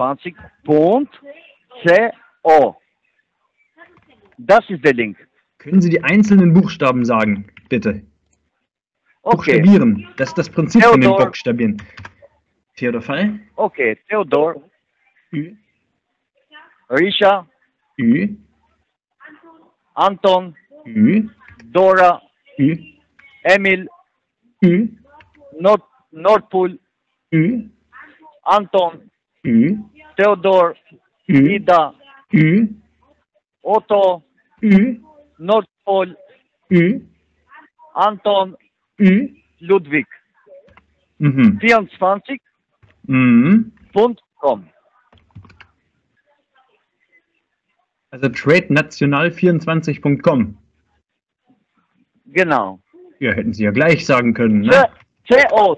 [SPEAKER 5] 24.co. Das ist der Link.
[SPEAKER 6] Können Sie die einzelnen Buchstaben sagen, bitte?
[SPEAKER 5] Okay,
[SPEAKER 6] Buchstabieren. Das ist das Prinzip von den
[SPEAKER 5] Theodor.
[SPEAKER 6] Buchstabieren. Theodor Fall?
[SPEAKER 5] okay. Theodor,
[SPEAKER 6] Ü.
[SPEAKER 5] Risha,
[SPEAKER 6] Ü.
[SPEAKER 5] Anton,
[SPEAKER 6] Ü.
[SPEAKER 5] Dora,
[SPEAKER 6] Ü.
[SPEAKER 5] Emil,
[SPEAKER 6] Ü.
[SPEAKER 5] Nordpol,
[SPEAKER 6] Ü.
[SPEAKER 5] Anton,
[SPEAKER 6] Ü.
[SPEAKER 5] Theodor,
[SPEAKER 6] Ü.
[SPEAKER 5] Ida,
[SPEAKER 6] Ü.
[SPEAKER 5] Otto,
[SPEAKER 6] Ü.
[SPEAKER 5] Nordpol,
[SPEAKER 6] Ü.
[SPEAKER 5] Anton,
[SPEAKER 6] Ü.
[SPEAKER 5] Ludwig.
[SPEAKER 6] Mhm.
[SPEAKER 5] 24.com.
[SPEAKER 6] Mhm. Also tradenational24.com.
[SPEAKER 5] Genau.
[SPEAKER 6] Ja, hätten Sie ja gleich sagen können, ne?
[SPEAKER 5] CO.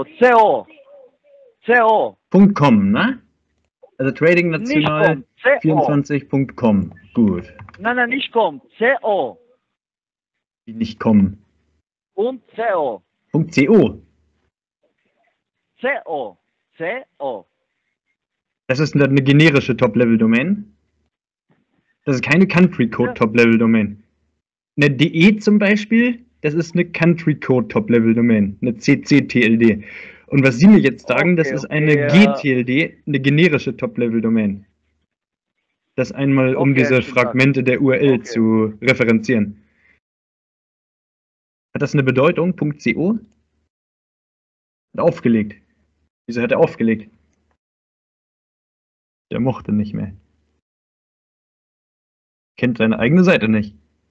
[SPEAKER 6] .com, ne? Also tradingnational24.com. Gut.
[SPEAKER 5] Nein, nicht com. CO.
[SPEAKER 6] Die nicht kommen.
[SPEAKER 5] Und CO.
[SPEAKER 6] .co.
[SPEAKER 5] CO.
[SPEAKER 6] Das ist eine generische Top-Level-Domain. Das ist keine Country-Code-Top-Level-Domain. Eine DE zum Beispiel, das ist eine Country-Code-Top-Level-Domain. Eine CC-TLD. Und was Sie mir jetzt sagen, das ist eine GTLD, eine generische Top-Level-Domain. Das einmal, um
[SPEAKER 5] Okay,
[SPEAKER 6] diese
[SPEAKER 5] schon
[SPEAKER 6] Fragmente der URL
[SPEAKER 5] Okay.
[SPEAKER 6] zu referenzieren. Hat das eine Bedeutung? .co? Hat aufgelegt. Wieso hat er aufgelegt? Der mochte nicht mehr. Kennt seine eigene Seite nicht.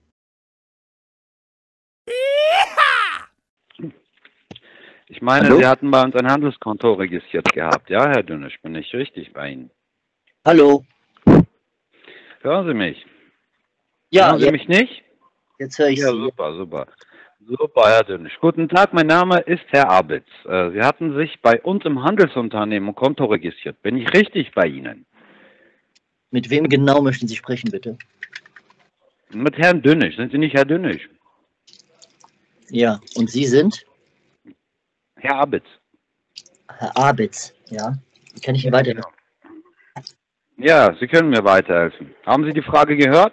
[SPEAKER 7] Ich meine,
[SPEAKER 4] Hallo?
[SPEAKER 7] Sie hatten bei uns ein Handelskonto registriert gehabt. Ja, Herr Dünnisch, bin ich richtig bei Ihnen?
[SPEAKER 4] Hallo.
[SPEAKER 7] Hören Sie mich?
[SPEAKER 4] Ja,
[SPEAKER 7] Hören Sie mich nicht?
[SPEAKER 4] jetzt höre ich
[SPEAKER 7] Ja,
[SPEAKER 4] Sie.
[SPEAKER 7] super. Super, Herr Dünnisch. Guten Tag, mein Name ist Herr Abitz. Sie hatten sich bei uns im Handelsunternehmen ein Konto registriert. Bin ich richtig bei Ihnen?
[SPEAKER 4] Mit wem genau möchten Sie sprechen, bitte?
[SPEAKER 7] Mit Herrn Dünnisch. Sind Sie nicht Herr Dünnisch?
[SPEAKER 4] Ja, und Sie sind?
[SPEAKER 7] Herr Abitz.
[SPEAKER 4] Herr Abitz, ja. Wie kann ich Ihnen weiterhelfen?
[SPEAKER 7] Ja, Sie können mir weiterhelfen. Haben Sie die Frage gehört?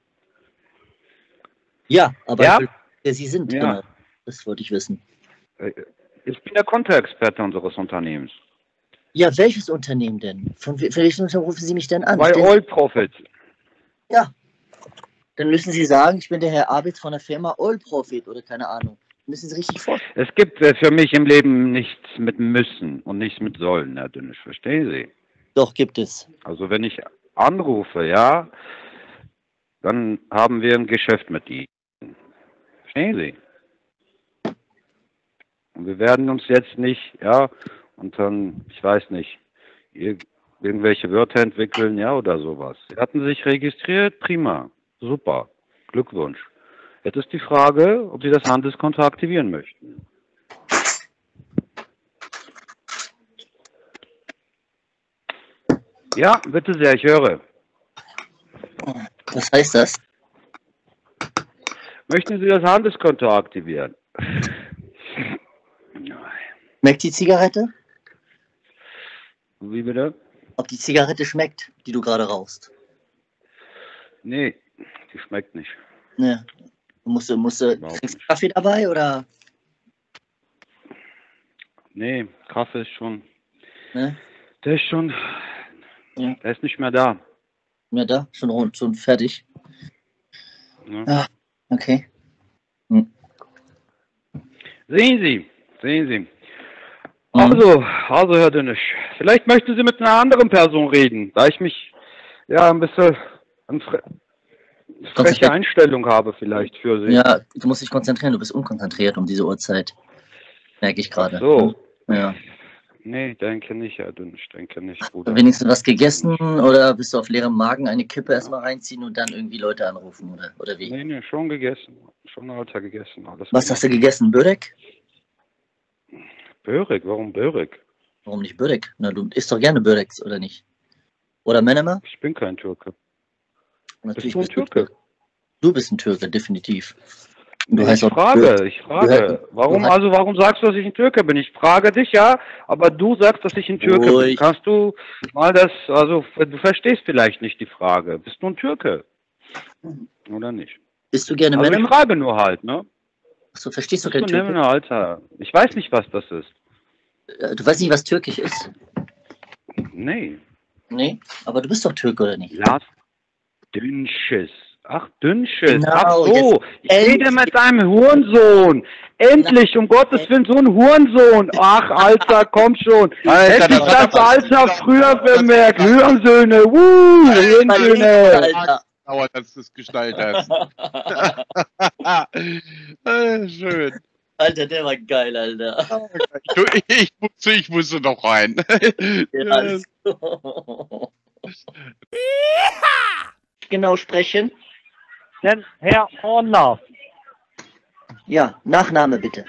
[SPEAKER 4] Ja, aber
[SPEAKER 7] Ja?
[SPEAKER 4] ich will, wer Sie sind,
[SPEAKER 7] Ja.
[SPEAKER 4] genau. Das wollte ich wissen.
[SPEAKER 7] Ich bin der Kontoexperte unseres Unternehmens.
[SPEAKER 4] Ja, welches Unternehmen denn? Von welchem Unternehmen rufen Sie mich denn an?
[SPEAKER 7] Bei
[SPEAKER 4] Ich bin,
[SPEAKER 7] Oil Profit.
[SPEAKER 4] ja, dann müssen Sie sagen, ich bin der Herr Abitz von der Firma Oil Profit oder keine Ahnung. Müssen Sie richtig vorstellen.
[SPEAKER 7] Es gibt für mich im Leben nichts mit müssen und nichts mit sollen, Herr Dünnisch. Verstehen Sie?
[SPEAKER 4] Doch, gibt es.
[SPEAKER 7] Also wenn ich anrufe, ja, dann haben wir ein Geschäft mit Ihnen. Verstehen Sie? Und wir werden uns jetzt nicht, ja, und dann, ich weiß nicht, irgendwelche Wörter entwickeln, ja, oder sowas. Sie hatten sich registriert, prima, super, Glückwunsch. Jetzt ist die Frage, ob Sie das Handelskonto aktivieren möchten. Ja, bitte sehr, ich höre.
[SPEAKER 4] Was heißt das?
[SPEAKER 7] Möchten Sie das Handelskonto aktivieren?
[SPEAKER 4] Schmeckt die Zigarette?
[SPEAKER 7] Wie bitte?
[SPEAKER 4] Ob die Zigarette schmeckt, die du gerade rauchst?
[SPEAKER 7] Nee, die schmeckt nicht.
[SPEAKER 4] Ne. Musst du,
[SPEAKER 7] Überhaupt
[SPEAKER 4] trinkst du
[SPEAKER 7] nicht.
[SPEAKER 4] Kaffee dabei oder?
[SPEAKER 7] Nee, Kaffee ist schon,
[SPEAKER 4] Ne?
[SPEAKER 7] der ist schon,
[SPEAKER 4] Ja.
[SPEAKER 7] der ist nicht mehr da.
[SPEAKER 4] Ja, da, schon rund, schon fertig.
[SPEAKER 7] Ne?
[SPEAKER 4] Ah, okay.
[SPEAKER 7] Sehen Sie. Also, Herr Dünnisch, vielleicht möchten Sie mit einer anderen Person reden, da ich mich ja ein bisschen eine freche Einstellung habe vielleicht für Sie.
[SPEAKER 4] Ja, du musst dich konzentrieren, du bist unkonzentriert um diese Uhrzeit. Merke ich gerade.
[SPEAKER 7] Ach so.
[SPEAKER 4] Ja.
[SPEAKER 7] Nee, denke nicht, Herr Dünnisch, denke nicht, Bruder.
[SPEAKER 4] Wenigstens was gegessen oder bist du auf leerem Magen eine Kippe erstmal reinziehen und dann irgendwie Leute anrufen oder wie?
[SPEAKER 7] Nee, schon gegessen. Schon Alter gegessen. Alles
[SPEAKER 4] Was hast du gegessen? Börek?
[SPEAKER 7] Börek? Warum Börek?
[SPEAKER 4] Warum nicht Börek? Na, du isst doch gerne Böreks, oder nicht? Oder Menemer?
[SPEAKER 7] Ich bin kein Türke.
[SPEAKER 4] Natürlich
[SPEAKER 7] bist du ein Türke?
[SPEAKER 4] Du bist ein Türke, definitiv.
[SPEAKER 7] Nee, ich frage. Warum sagst du, dass ich ein Türke bin? Ich frage dich, ja, aber du sagst, dass ich ein Türke bin. Kannst du mal du verstehst vielleicht nicht die Frage. Bist du ein Türke? Oder nicht?
[SPEAKER 4] Isst du gerne
[SPEAKER 7] Menemer? Ich frage nur halt, ne?
[SPEAKER 4] Achso, verstehst du kein Türke?
[SPEAKER 7] Alter. Ich weiß nicht, was das ist.
[SPEAKER 4] Du weißt nicht, was Türkisch ist?
[SPEAKER 7] Nee.
[SPEAKER 4] Nee? Aber du bist doch Türke, oder nicht?
[SPEAKER 7] Lars Dünnsches. Ach, Dünnsches.
[SPEAKER 4] Genau,
[SPEAKER 7] Ach so, ich rede mit deinem Hurensohn. Endlich, um Gottes Willen, so ein Hurensohn. Ach, Alter, komm schon. Hätte ich das Alter früher bemerkt. Hurensöhne, Hurensöhne.
[SPEAKER 8] Dauert, dass du es geschnallt hast. Schön.
[SPEAKER 4] Alter, der war geil, Alter.
[SPEAKER 8] Ich musste noch rein.
[SPEAKER 4] Ja, genau sprechen.
[SPEAKER 5] Denn Herr Orlaff.
[SPEAKER 4] Ja, Nachname bitte.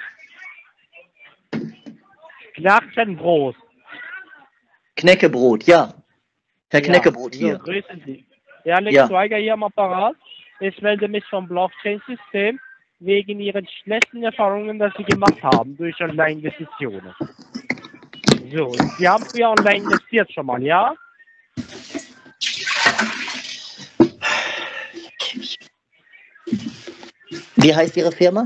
[SPEAKER 5] Knackenbrot.
[SPEAKER 4] Knäckebrot, ja. Herr Knäckebrot
[SPEAKER 5] So,
[SPEAKER 4] hier.
[SPEAKER 5] grüßen Sie. Ja, Alex
[SPEAKER 4] Ja.
[SPEAKER 5] Schweiger hier am Apparat. Ich melde mich vom Blockchain-System wegen Ihren schlechten Erfahrungen, die Sie gemacht haben durch Online-Investitionen. So, Sie haben früher online investiert schon mal, ja?
[SPEAKER 4] Wie heißt Ihre Firma?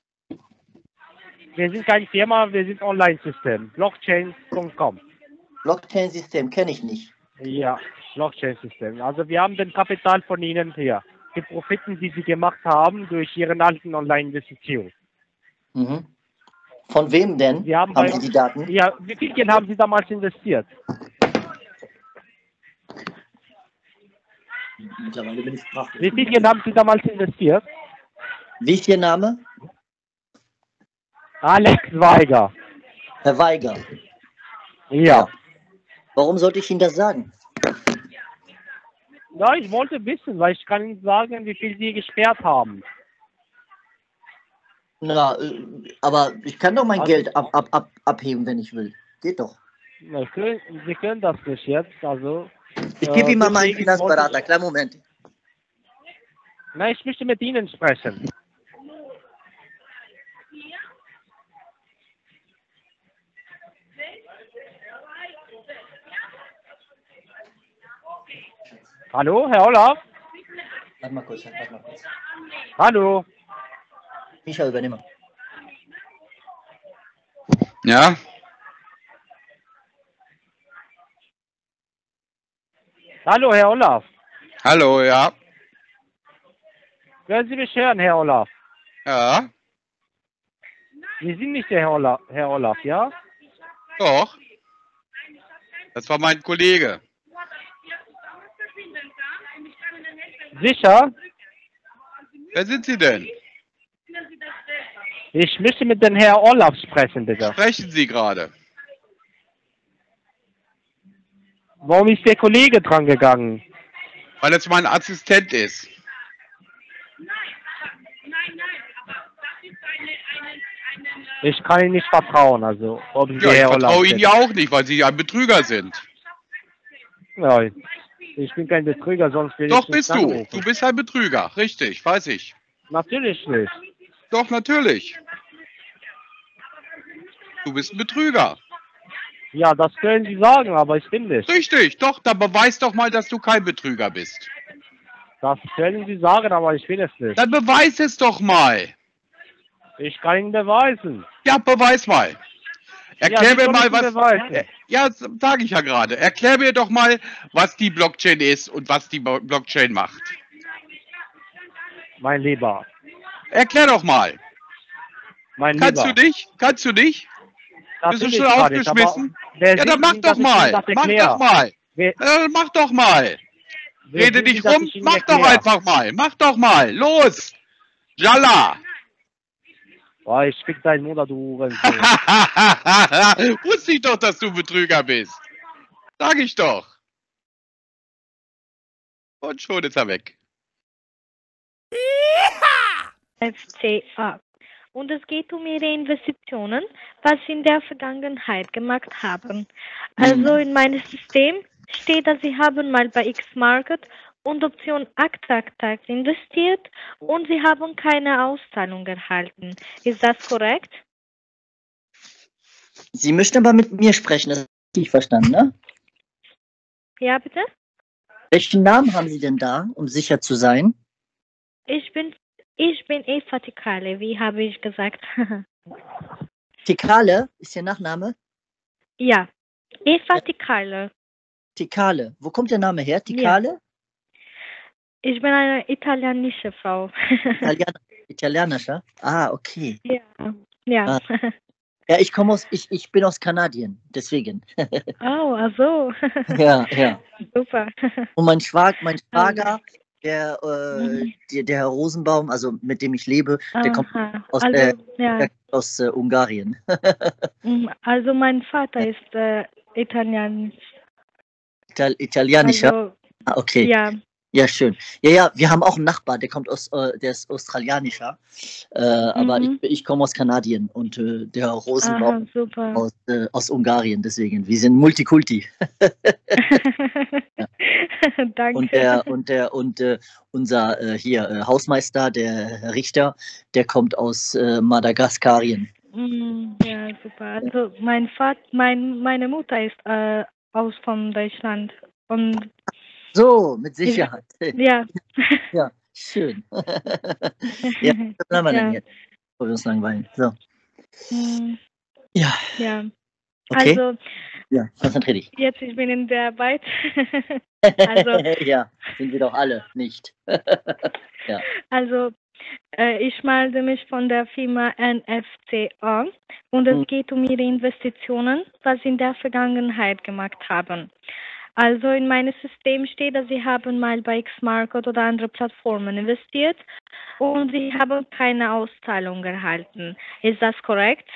[SPEAKER 5] Wir sind keine Firma, wir sind Online-System. Blockchain.com.
[SPEAKER 4] Blockchain-System kenne ich nicht.
[SPEAKER 5] Ja, Blockchain-System. Also wir haben den Kapital von Ihnen hier. Die Profiten, die Sie gemacht haben durch Ihren alten Online-Investitionen.
[SPEAKER 4] Mhm. Von wem denn?
[SPEAKER 5] Sie haben
[SPEAKER 4] Sie die Daten?
[SPEAKER 5] Ja, wie viel Geld haben Sie damals investiert?
[SPEAKER 4] Mittlerweile bin ich sprachlos.
[SPEAKER 5] Wie viel Geld haben Sie damals investiert?
[SPEAKER 4] Wie ist Ihr Name?
[SPEAKER 5] Alex Weiger.
[SPEAKER 4] Herr Weiger.
[SPEAKER 5] Ja.
[SPEAKER 4] Warum sollte ich Ihnen das sagen?
[SPEAKER 5] Ja, ich wollte wissen, weil ich kann Ihnen sagen, wie viel Sie gesperrt haben.
[SPEAKER 4] Na, aber ich kann doch mein Geld abheben, wenn ich will. Geht doch.
[SPEAKER 5] Na, Sie können das nicht jetzt, also...
[SPEAKER 4] Ich gebe Ihnen mal meinen
[SPEAKER 5] deswegen
[SPEAKER 4] Finanzberater. Kleinen Moment.
[SPEAKER 5] Nein, ich möchte mit Ihnen sprechen. Hallo, Herr Olaf?
[SPEAKER 4] Warte mal kurz, warte mal kurz.
[SPEAKER 5] Hallo?
[SPEAKER 4] Micha, übernimm mal.
[SPEAKER 8] Ja?
[SPEAKER 5] Hallo, Herr Olaf?
[SPEAKER 8] Hallo, ja?
[SPEAKER 5] Können Sie mich hören, Herr Olaf?
[SPEAKER 8] Ja?
[SPEAKER 5] Sie sind nicht der Herr Olaf, ja?
[SPEAKER 8] Doch. Das war mein Kollege.
[SPEAKER 5] Sicher?
[SPEAKER 8] Wer sind Sie denn?
[SPEAKER 5] Ich möchte mit dem Herrn Olaf sprechen, bitte.
[SPEAKER 8] Sprechen Sie gerade?
[SPEAKER 5] Warum ist der Kollege dran gegangen?
[SPEAKER 8] Weil es mein Assistent ist.
[SPEAKER 5] Ich kann Ihnen nicht vertrauen, also ob Sie
[SPEAKER 8] Ja, ich
[SPEAKER 5] Herr Olaf
[SPEAKER 8] vertraue Ihnen
[SPEAKER 5] sind.
[SPEAKER 8] ja auch nicht, weil Sie ein Betrüger sind.
[SPEAKER 5] Nein, ich bin kein Betrüger, sonst will
[SPEAKER 8] Doch
[SPEAKER 5] ich nicht
[SPEAKER 8] bist du.
[SPEAKER 5] anrufen.
[SPEAKER 8] Du bist ein Betrüger. Richtig, weiß ich.
[SPEAKER 5] Natürlich nicht.
[SPEAKER 8] Doch, natürlich. Du bist ein Betrüger.
[SPEAKER 5] Ja, das können Sie sagen, aber ich bin nicht.
[SPEAKER 8] Richtig, doch, dann beweis doch mal, dass du kein Betrüger bist.
[SPEAKER 5] Das können Sie sagen, aber ich bin es nicht.
[SPEAKER 8] Dann beweis es doch mal.
[SPEAKER 5] Ich kann Ihnen beweisen.
[SPEAKER 8] Ja, beweis mal. Erklär
[SPEAKER 5] Ja,
[SPEAKER 8] mir
[SPEAKER 5] wie soll
[SPEAKER 8] mal,
[SPEAKER 5] ich Ihnen beweisen?
[SPEAKER 8] Ja, sage ich ja gerade. Erklär mir doch mal, was die Blockchain ist und was die Blockchain macht.
[SPEAKER 5] Mein Lieber.
[SPEAKER 8] Erklär doch mal.
[SPEAKER 5] Mein
[SPEAKER 8] Kannst
[SPEAKER 5] Lieber.
[SPEAKER 8] du nicht? Kannst du nicht? Bist du
[SPEAKER 5] Natürlich
[SPEAKER 8] schon
[SPEAKER 5] kann ich, aber
[SPEAKER 8] aufgeschmissen?
[SPEAKER 5] wer
[SPEAKER 8] Ja, dann
[SPEAKER 5] sind
[SPEAKER 8] mach
[SPEAKER 5] Sie,
[SPEAKER 8] doch
[SPEAKER 5] dass ich Ihnen
[SPEAKER 8] mal.
[SPEAKER 5] das
[SPEAKER 8] Mach
[SPEAKER 5] erkläre?
[SPEAKER 8] doch mal.
[SPEAKER 5] Wer,
[SPEAKER 8] Mach doch mal.
[SPEAKER 5] wer
[SPEAKER 8] Rede
[SPEAKER 5] sind Sie,
[SPEAKER 8] nicht
[SPEAKER 5] dass
[SPEAKER 8] rum.
[SPEAKER 5] ich Ihnen
[SPEAKER 8] Mach doch
[SPEAKER 5] erkläre?
[SPEAKER 8] einfach mal. Mach doch mal. Los. Jalla.
[SPEAKER 5] Oh, ich fick deinen Mutter, du Hurensohn.
[SPEAKER 8] Wusste ich doch, dass du Betrüger bist. Sag ich doch. Und schon ist er weg.
[SPEAKER 3] FCA. Und es geht um Ihre Investitionen, was Sie in der Vergangenheit gemacht haben. Also in meinem System steht, dass Sie haben mal bei X-Market und Option Aktak investiert und Sie haben keine Auszahlung erhalten. Ist das korrekt?
[SPEAKER 4] Sie möchten aber mit mir sprechen, das habe ich nicht verstanden, ne?
[SPEAKER 3] Ja, bitte?
[SPEAKER 4] Welchen Namen haben Sie denn da, um sicher zu sein?
[SPEAKER 3] Ich bin Eva Tikale, wie habe ich gesagt?
[SPEAKER 4] Tikale ist Ihr Nachname?
[SPEAKER 3] Ja, Eva Tikale.
[SPEAKER 4] Tikale. Wo kommt der Name her? Tikale?
[SPEAKER 3] Ich bin eine italienische Frau.
[SPEAKER 4] Italienischer? Ah, okay.
[SPEAKER 3] Ja. Ja.
[SPEAKER 4] Ja, ich bin aus Kanadien, deswegen.
[SPEAKER 3] Oh, also.
[SPEAKER 4] Ja.
[SPEAKER 3] Super.
[SPEAKER 4] Und mein Schwager, der Herr Rosenbaum, also mit dem ich lebe, der kommt aus, aus Ungarn.
[SPEAKER 3] Also mein Vater ist italienisch.
[SPEAKER 4] Italienischer?
[SPEAKER 3] Also,
[SPEAKER 4] okay.
[SPEAKER 3] ja.
[SPEAKER 4] Ja, schön. Ja, wir haben auch einen Nachbar, der ist australianischer, aber ich komme aus Kanadien und der Herr Rosenbaum aus Ungarn, deswegen. Wir sind Multikulti. Ja.
[SPEAKER 3] Danke.
[SPEAKER 4] Und unser hier Hausmeister, der Herr Richter, der kommt aus Madagaskarien.
[SPEAKER 3] Ja, super. Also meine Mutter ist von Deutschland und
[SPEAKER 4] so, mit Sicherheit.
[SPEAKER 3] Ja.
[SPEAKER 4] Ja, schön. Ja, was haben wir denn jetzt, bevor wir uns langweilen? So. Ja.
[SPEAKER 3] Okay.
[SPEAKER 4] Also, ja, konzentrier dich.
[SPEAKER 3] Jetzt, ich bin in der Arbeit. Also,
[SPEAKER 4] ja, sind wir doch alle nicht. Ja.
[SPEAKER 3] Also, ich melde mich von der Firma NFCA und es geht um Ihre Investitionen, was Sie in der Vergangenheit gemacht haben. Also in meinem System steht, dass Sie haben mal bei X-Market oder andere Plattformen investiert und Sie haben keine Auszahlung erhalten. Ist das korrekt?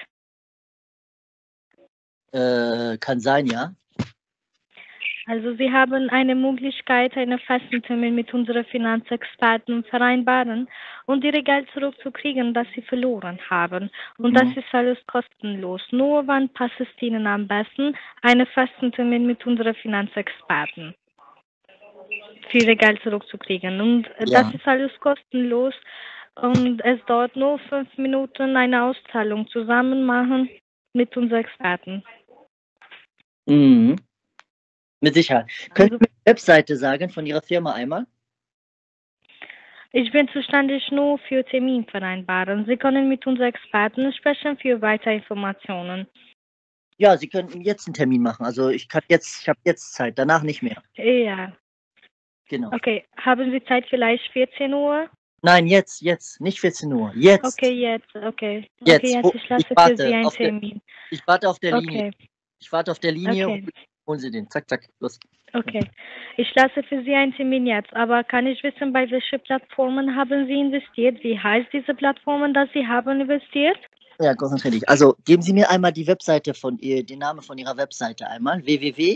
[SPEAKER 4] Kann sein, ja.
[SPEAKER 3] Also Sie haben eine Möglichkeit, einen festen Termin mit unseren Finanzexperten vereinbaren und Ihre Geld zurückzukriegen, das Sie verloren haben. Und das ist alles kostenlos. Nur wann passt es Ihnen am besten, einen festen Termin mit unseren Finanzexperten für Ihr Geld zurückzukriegen. Und das ist alles kostenlos und es dauert nur 5 Minuten, eine Auszahlung zusammen machen mit unseren Experten.
[SPEAKER 4] Mit Sicherheit. Können Sie mir die Webseite sagen von Ihrer Firma einmal?
[SPEAKER 9] Ich bin zuständig nur für Terminvereinbarungen. Sie können mit unseren Experten sprechen für weitere Informationen.
[SPEAKER 4] Ja, Sie könnten jetzt einen Termin machen. Also ich habe jetzt Zeit, danach nicht mehr.
[SPEAKER 9] Ja.
[SPEAKER 4] Genau.
[SPEAKER 9] Okay, haben Sie Zeit vielleicht 14 Uhr?
[SPEAKER 4] Nein, jetzt, nicht 14 Uhr. Jetzt.
[SPEAKER 9] Okay, jetzt, okay.
[SPEAKER 4] Jetzt.
[SPEAKER 9] Okay, jetzt, ich lasse für Sie einen Termin.
[SPEAKER 4] Ich warte auf der Linie.
[SPEAKER 9] Okay.
[SPEAKER 4] Ich warte auf der Linie
[SPEAKER 9] Okay.
[SPEAKER 4] und holen Sie den. Zack, zack, los.
[SPEAKER 9] Okay. Ich lasse für Sie einen Termin jetzt, aber kann ich wissen, bei welchen Plattformen haben Sie investiert? Wie heißt diese Plattformen, dass Sie haben investiert?
[SPEAKER 4] Ja, konzentriere dich. Also geben Sie mir einmal die Webseite den Namen von Ihrer Webseite einmal. www.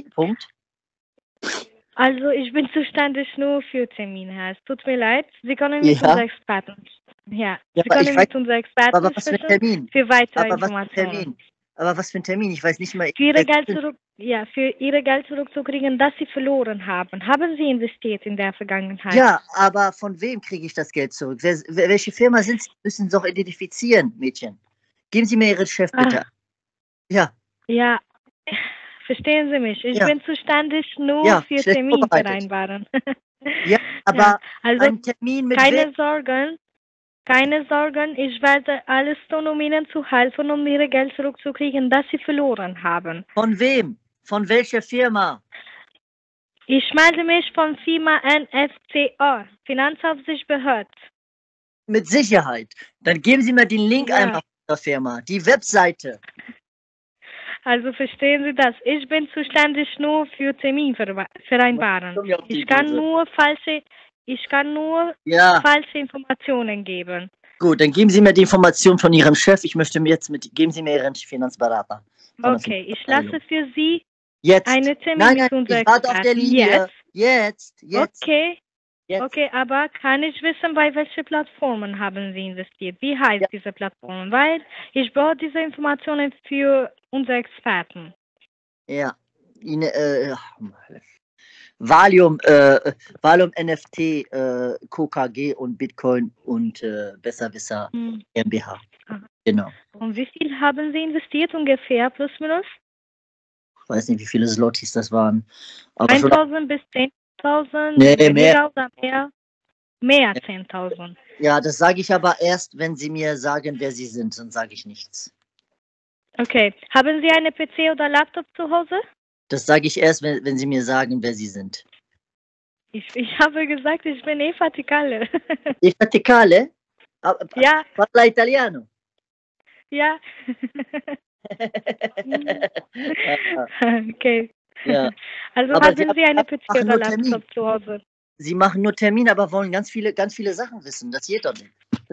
[SPEAKER 9] Also ich bin zuständig nur für Termine. Es tut mir leid. Sie können mit unseren Experten. Ja, Sie können mit unseren Experten
[SPEAKER 4] aber was für ein Termin?
[SPEAKER 9] Für weitere
[SPEAKER 4] Aber was für ein
[SPEAKER 9] Informationen.
[SPEAKER 4] Termin? Aber was für ein Termin? Ich weiß nicht mal.
[SPEAKER 9] Für Ihre Geld zurückzukriegen, das Sie verloren haben. Haben Sie investiert in der Vergangenheit?
[SPEAKER 4] Ja, aber von wem kriege ich das Geld zurück? Welche Firma sind Sie? Müssen Sie doch identifizieren, Mädchen. Geben Sie mir Ihren Chef bitte. Ja.
[SPEAKER 9] Ja, verstehen Sie mich. Ich bin zuständig nur für Terminvereinbarungen.
[SPEAKER 4] Ja, aber ein Termin mit
[SPEAKER 9] keine Sorgen, ich werde alles tun, um Ihnen zu helfen, um Ihr Geld zurückzukriegen, das Sie verloren haben.
[SPEAKER 4] Von wem? Von welcher Firma?
[SPEAKER 9] Ich melde mich von Firma NFCA, Finanzaufsichtsbehörde.
[SPEAKER 4] Mit Sicherheit. Dann geben Sie mir den Link einmal von der Firma, die Webseite.
[SPEAKER 9] Also verstehen Sie das? Ich bin zuständig nur für Terminvereinbarungen. Ich kann nur falsche Informationen geben.
[SPEAKER 4] Gut, dann geben Sie mir die Information von Ihrem Chef. Geben Sie mir Ihren Finanzberater.
[SPEAKER 9] Okay, ich lasse für Sie
[SPEAKER 4] jetzt
[SPEAKER 9] eine Termin.
[SPEAKER 4] Nein, ich warte auf der Linie. Jetzt.
[SPEAKER 9] Okay. Okay, aber kann ich wissen, bei welchen Plattformen haben Sie investiert? Wie heißt diese Plattform? Weil ich brauche diese Informationen für unsere Experten.
[SPEAKER 4] Ja. Valium NFT, KKG und Bitcoin und Besserwisser GmbH. Genau.
[SPEAKER 9] Und wie viel haben Sie investiert ungefähr, plus minus?
[SPEAKER 4] Ich weiß nicht, wie viele Zlotys das waren. Aber
[SPEAKER 9] 1.000 bis 10.000?
[SPEAKER 4] Nee, mehr.
[SPEAKER 9] Mehr 10.000.
[SPEAKER 4] Ja, das sage ich aber erst, wenn Sie mir sagen, wer Sie sind. Dann sage ich nichts.
[SPEAKER 9] Okay. Haben Sie eine PC oder Laptop zu Hause?
[SPEAKER 4] Das sage ich erst, wenn Sie mir sagen, wer Sie sind.
[SPEAKER 9] Ich habe gesagt, ich bin Eva Ticale.
[SPEAKER 4] Eva Ticale?
[SPEAKER 9] Ja.
[SPEAKER 4] Parla italiano?
[SPEAKER 9] Ja. Okay.
[SPEAKER 4] Ja.
[SPEAKER 9] Also aber haben Sie eine PC oder Laptop zu Hause?
[SPEAKER 4] Sie machen nur Termin, aber wollen ganz viele Sachen wissen. Das geht doch nicht.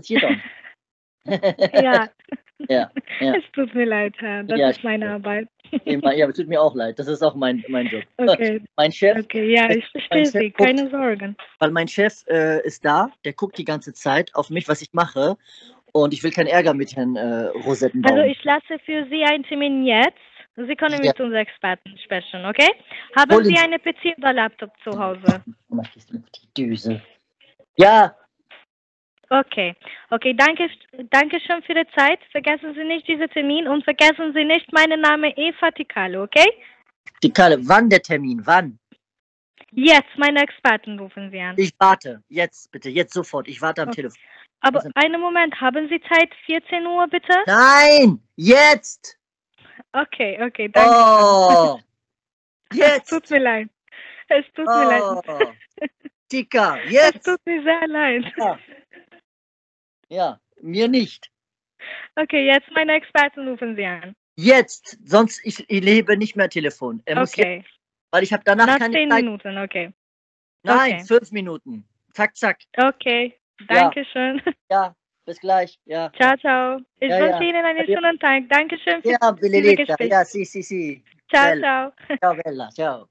[SPEAKER 9] Ja.
[SPEAKER 4] Ja.
[SPEAKER 9] Es tut mir leid, Herr. Das ist meine Arbeit.
[SPEAKER 4] Ja, es tut mir auch leid. Das ist auch mein Job.
[SPEAKER 9] Okay.
[SPEAKER 4] Mein Chef.
[SPEAKER 9] Okay, ja, ich verstehe Sie. Keine Sorgen.
[SPEAKER 4] Weil mein Chef ist da, der guckt die ganze Zeit auf mich, was ich mache. Und ich will keinen Ärger mit Herrn Rosettenbaum.
[SPEAKER 9] Also ich lasse für Sie einen Termin jetzt. Sie können mit unseren Experten sprechen, okay? Haben Sie eine PC oder Laptop zu Hause?
[SPEAKER 4] Die Düse. Ja.
[SPEAKER 9] Okay, danke schön für die Zeit. Vergessen Sie nicht diesen Termin und vergessen Sie nicht meinen Namen Eva Ticale, okay?
[SPEAKER 4] Ticale, wann der Termin? Wann?
[SPEAKER 9] Jetzt, meine Experten rufen Sie an.
[SPEAKER 4] Ich warte, jetzt bitte, jetzt sofort. Ich warte am Telefon.
[SPEAKER 9] Aber einen Moment, haben Sie Zeit, 14 Uhr bitte?
[SPEAKER 4] Nein, jetzt!
[SPEAKER 9] Okay, danke.
[SPEAKER 4] Oh, jetzt!
[SPEAKER 9] Es tut mir leid.
[SPEAKER 4] Tika, jetzt!
[SPEAKER 9] Es tut mir sehr leid.
[SPEAKER 4] Ja, mir nicht.
[SPEAKER 9] Okay, jetzt meine Experten rufen Sie an.
[SPEAKER 4] Jetzt, sonst ich lebe nicht mehr Telefon.
[SPEAKER 9] Okay.
[SPEAKER 4] Weil ich habe danach
[SPEAKER 9] Nach
[SPEAKER 4] keine
[SPEAKER 9] 10
[SPEAKER 4] Zeit.
[SPEAKER 9] Minuten, okay.
[SPEAKER 4] Nein, 5 Minuten. Zack, zack.
[SPEAKER 9] Okay, Dankeschön.
[SPEAKER 4] Ja, bis gleich. Ja.
[SPEAKER 9] Ciao. Ich wünsche Ihnen einen schönen Tag. Dankeschön für
[SPEAKER 4] dieses
[SPEAKER 9] Gespräch.
[SPEAKER 4] Ja, sì.
[SPEAKER 9] Ciao.
[SPEAKER 4] Ciao, Bella. Ciao.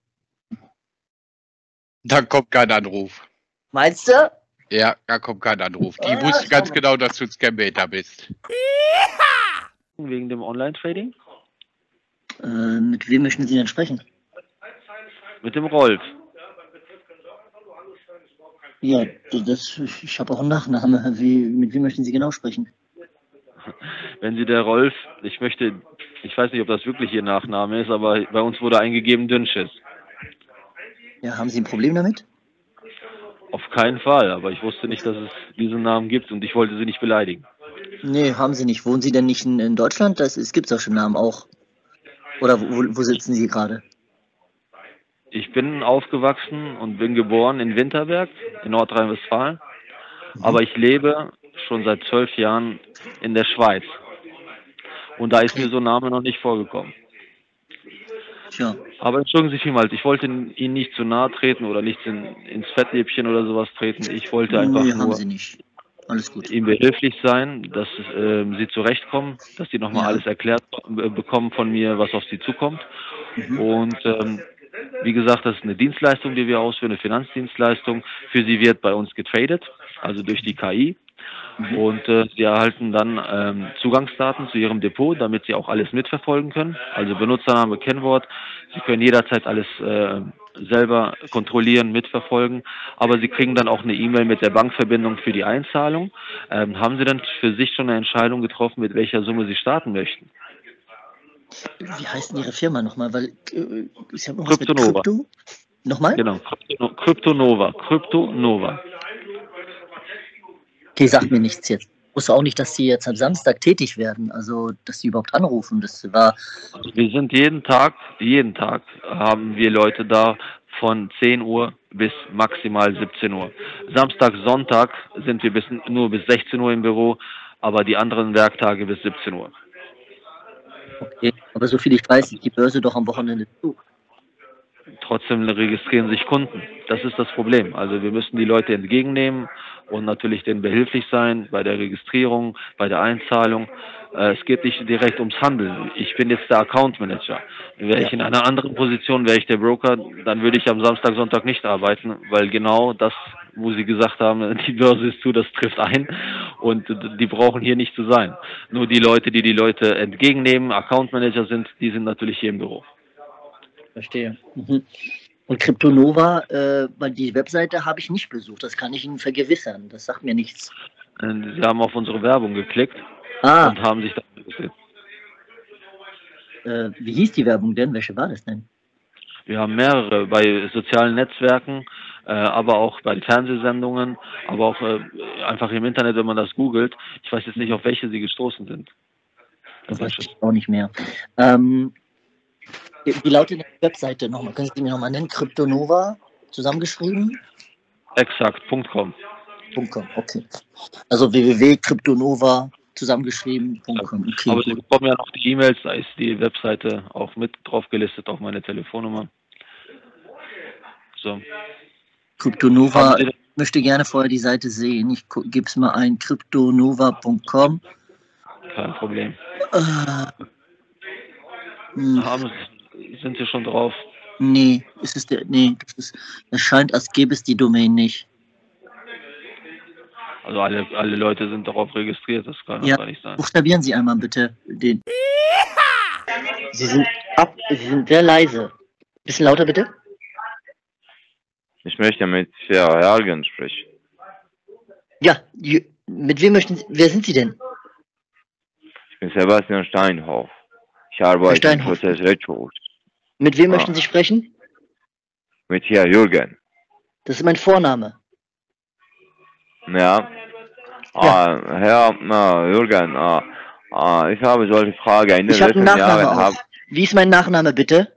[SPEAKER 8] Da kommt kein Anruf.
[SPEAKER 4] Meinst du?
[SPEAKER 8] Ja, da kommt kein Anruf. Die wusste ganz genau, dass du ein Scam-Beta bist.
[SPEAKER 10] Wegen dem Online-Trading?
[SPEAKER 4] Mit wem möchten Sie denn sprechen?
[SPEAKER 10] Mit dem Rolf.
[SPEAKER 4] Ja, ich habe auch einen Nachname. Mit wem möchten Sie genau sprechen?
[SPEAKER 10] Wenn Sie der Rolf, ich weiß nicht, ob das wirklich Ihr Nachname ist, aber bei uns wurde eingegeben Dünnschiss.
[SPEAKER 4] Ja, haben Sie ein Problem damit?
[SPEAKER 10] Auf keinen Fall, aber ich wusste nicht, dass es diesen Namen gibt und ich wollte Sie nicht beleidigen.
[SPEAKER 4] Nee, haben Sie nicht. Wohnen Sie denn nicht in Deutschland? Es gibt solche Namen auch. Oder wo sitzen Sie gerade?
[SPEAKER 10] Ich bin aufgewachsen und bin geboren in Winterberg in Nordrhein-Westfalen, aber ich lebe schon seit 12 Jahren in der Schweiz. Und da ist mir so ein Name noch nicht vorgekommen.
[SPEAKER 4] Tja.
[SPEAKER 10] Aber entschuldigen Sie vielmals, ich wollte Ihnen nicht zu nahe treten oder nicht ins Fettnäpfchen oder sowas treten. Ich wollte einfach nur
[SPEAKER 4] Sie nicht. Alles gut.
[SPEAKER 10] Ihnen behilflich sein, dass Sie zurechtkommen, dass Sie nochmal alles erklärt bekommen von mir, was auf Sie zukommt. Und wie gesagt, das ist eine Dienstleistung, die wir ausführen, eine Finanzdienstleistung. Für Sie wird bei uns getradet, also durch die KI. Und Sie erhalten dann Zugangsdaten zu Ihrem Depot, damit Sie auch alles mitverfolgen können. Also Benutzername, Kennwort. Sie können jederzeit alles selber kontrollieren, mitverfolgen. Aber Sie kriegen dann auch eine E-Mail mit der Bankverbindung für die Einzahlung. Haben Sie denn für sich schon eine Entscheidung getroffen, mit welcher Summe Sie starten möchten?
[SPEAKER 4] Wie heißt denn Ihre Firma nochmal? Weil ich habe noch
[SPEAKER 10] Kryptonova.
[SPEAKER 4] Was mit Krypto. Nochmal?
[SPEAKER 10] Genau, Kryptonova. Kryptonova.
[SPEAKER 4] Okay, sagt mir nichts jetzt. Ich wusste auch nicht, dass Sie jetzt am Samstag tätig werden, also dass Sie überhaupt anrufen. Das war.
[SPEAKER 10] Wir sind jeden Tag haben wir Leute da von 10 Uhr bis maximal 17 Uhr. Samstag, Sonntag sind wir nur bis 16 Uhr im Büro, aber die anderen Werktage bis 17 Uhr.
[SPEAKER 4] Okay, aber so viel ich weiß, ist die Börse doch am Wochenende zu.
[SPEAKER 10] Trotzdem registrieren sich Kunden. Das ist das Problem. Also wir müssen die Leute entgegennehmen und natürlich denen behilflich sein bei der Registrierung, bei der Einzahlung. Es geht nicht direkt ums Handeln. Ich bin jetzt der Account Manager. Wäre ich in einer anderen Position, wäre ich der Broker, dann würde ich am Samstag, Sonntag nicht arbeiten, weil genau das, wo Sie gesagt haben, die Börse ist zu, das trifft ein und die brauchen hier nicht zu sein. Nur die Leute, die Leute entgegennehmen, Account Manager sind, die sind natürlich hier im Büro.
[SPEAKER 4] Verstehe. Und Kryptonova, weil die Webseite habe ich nicht besucht, das kann ich Ihnen vergewissern, das sagt mir nichts.
[SPEAKER 10] Sie haben auf unsere Werbung geklickt und haben sich da interessiert.
[SPEAKER 4] Wie hieß die Werbung denn? Welche war das denn?
[SPEAKER 10] Wir haben mehrere bei sozialen Netzwerken, aber auch bei Fernsehsendungen, aber auch einfach im Internet, wenn man das googelt. Ich weiß jetzt nicht, auf welche Sie gestoßen sind.
[SPEAKER 4] Das weiß ich auch nicht mehr. Wie lautet die Webseite nochmal? Können Sie mir nochmal nennen? Kryptonova zusammengeschrieben?
[SPEAKER 10] Exakt.com.
[SPEAKER 4] Okay. Also www.kryptonova zusammengeschrieben.com. Okay,
[SPEAKER 10] aber Sie bekommen ja noch die E-Mails, da ist die Webseite auch mit drauf gelistet, auch meine Telefonnummer. So.
[SPEAKER 4] Kryptonova, ich möchte gerne vorher die Seite sehen. Ich gebe es mal ein, kryptonova.com.
[SPEAKER 10] Kein Problem. Sind Sie schon drauf?
[SPEAKER 4] Nee, das scheint, als gäbe es die Domain nicht.
[SPEAKER 10] Also alle Leute sind darauf registriert, das kann doch gar nicht sein.
[SPEAKER 4] Buchstabieren Sie einmal bitte den. Sie sind sehr leise. Bisschen lauter bitte.
[SPEAKER 11] Ich möchte mit Herr Jürgen sprechen.
[SPEAKER 4] Ja, mit wem wer sind Sie denn?
[SPEAKER 11] Ich bin Sebastian Steinhoff. Ich arbeite im Prozess Rechtsschutz.
[SPEAKER 4] Mit wem möchten Sie sprechen?
[SPEAKER 11] Mit Herrn Jürgen.
[SPEAKER 4] Das ist mein Vorname.
[SPEAKER 11] Ja. Herr Jürgen, ich habe solche Frage. In den letzten Jahren
[SPEAKER 4] Wie ist mein Nachname bitte?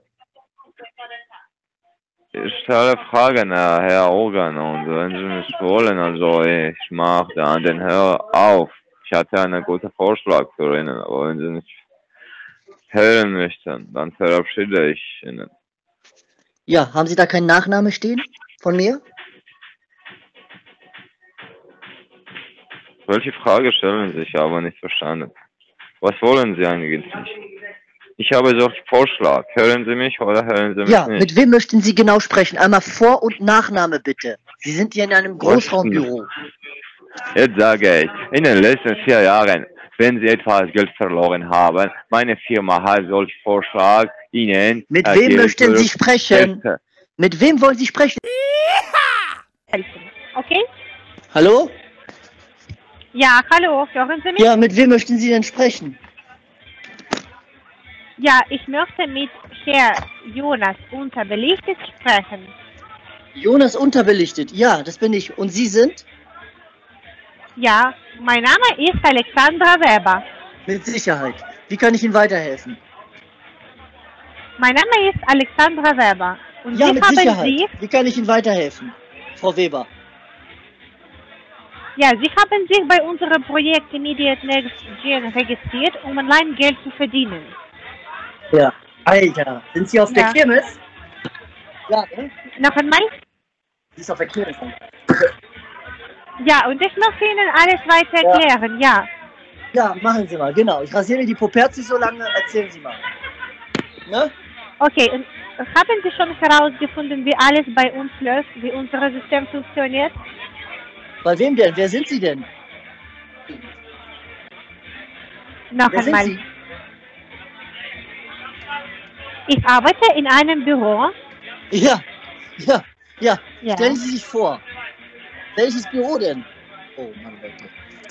[SPEAKER 11] Ich stelle Fragen, Herr Jürgen, und wenn Sie mich wollen, also ich mache dann den Hör auf. Ich hatte einen guten Vorschlag für Ihnen, aber wenn Sie nicht hören möchten, dann verabschiede ich Ihnen.
[SPEAKER 4] Ja, haben Sie da keinen Nachname stehen von mir?
[SPEAKER 11] Welche Frage stellen Sie? Ich habe nicht verstanden. Was wollen Sie eigentlich? Ich habe solchen Vorschlag. Hören Sie mich oder hören Sie mich nicht?
[SPEAKER 4] Ja, mit wem möchten Sie genau sprechen? Einmal Vor- und Nachname bitte. Sie sind hier in einem Großraumbüro.
[SPEAKER 11] Jetzt sage ich, in den letzten 4 Jahren, wenn Sie etwas Geld verloren haben, meine Firma hat solchen Vorschlag Ihnen...
[SPEAKER 4] Mit wem möchten Sie sprechen? Mit wem wollen Sie sprechen?
[SPEAKER 3] Okay?
[SPEAKER 4] Hallo?
[SPEAKER 3] Ja, hallo, hören Sie mich?
[SPEAKER 4] Ja, mit wem möchten Sie denn sprechen?
[SPEAKER 3] Ja, ich möchte mit Herrn Jonas Unterbelichtes sprechen.
[SPEAKER 4] Jonas unterbelichtet. Ja, das bin ich. Und Sie sind?
[SPEAKER 3] Ja, mein Name ist Alexandra Weber.
[SPEAKER 4] Mit Sicherheit. Wie kann ich Ihnen weiterhelfen?
[SPEAKER 3] Mein Name ist Alexandra Weber. Und
[SPEAKER 4] ja,
[SPEAKER 3] Sie
[SPEAKER 4] mit
[SPEAKER 3] haben
[SPEAKER 4] Sicherheit.
[SPEAKER 3] sich...
[SPEAKER 4] Wie kann ich Ihnen weiterhelfen, Frau Weber?
[SPEAKER 3] Ja, Sie haben sich bei unserem Projekt Immediate Next Gen registriert, um online Geld zu verdienen.
[SPEAKER 4] Ja. Alter, sind Sie auf der Kirmes? Ja, ne?
[SPEAKER 3] Noch einmal?
[SPEAKER 4] Sie ist auf der Kirmes.
[SPEAKER 3] Ja, und ich möchte Ihnen alles weiter erklären, ja.
[SPEAKER 4] Ja, machen Sie mal, genau. Ich rasiere mir die Puperzi so lange, erzählen Sie mal. Ne?
[SPEAKER 3] Okay, und haben Sie schon herausgefunden, wie alles bei uns läuft, wie unser System funktioniert?
[SPEAKER 4] Bei wem denn? Wer sind Sie denn?
[SPEAKER 3] Noch einmal. Ich arbeite in einem Büro.
[SPEAKER 4] Ja. Stellen Sie sich vor. Welches Büro denn? Oh Mann, Leute.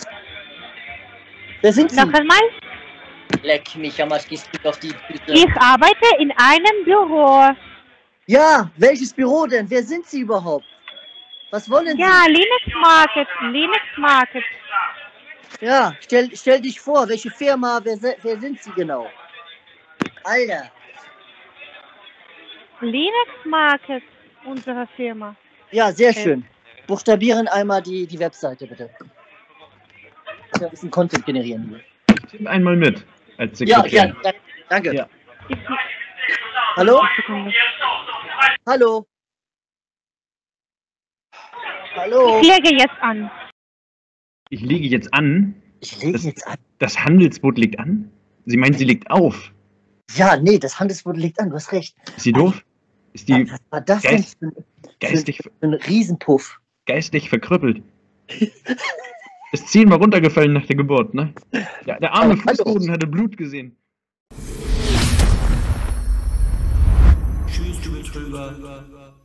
[SPEAKER 4] Wer sind Sie?
[SPEAKER 3] Noch einmal?
[SPEAKER 4] Leck mich, Jamaschki, auf die Füße.
[SPEAKER 3] Ich arbeite in einem Büro.
[SPEAKER 4] Ja, welches Büro denn? Wer sind Sie überhaupt? Was wollen Sie?
[SPEAKER 3] Ja, Linux Market.
[SPEAKER 4] Ja, stell dich vor, welche Firma, wer sind Sie genau? Alter.
[SPEAKER 3] Linux Market, unsere Firma.
[SPEAKER 4] Ja, sehr schön. Buchstabieren einmal die Webseite, bitte. Ich will ein bisschen Content generieren.
[SPEAKER 6] Ich nehme einmal mit, als Sekretär.
[SPEAKER 4] Ja, danke.
[SPEAKER 6] Ja.
[SPEAKER 4] Hallo? Hallo? Hallo?
[SPEAKER 3] Ich lege jetzt an.
[SPEAKER 6] Ich lege jetzt an?
[SPEAKER 4] Ich lege jetzt an?
[SPEAKER 6] Das Handelsboot liegt an? Sie meinen, sie liegt auf?
[SPEAKER 4] Ja, nee, das Handelsboot liegt an, du hast recht.
[SPEAKER 6] Ist sie doof? Ist die
[SPEAKER 4] was war das denn
[SPEAKER 6] geistig
[SPEAKER 4] für ein Riesenpuff?
[SPEAKER 6] Geistig verkrüppelt. Ist 10-mal runtergefallen nach der Geburt, ne? Ja, der arme Fußboden hatte Blut gesehen.
[SPEAKER 12] Tschüss, du Betrüger.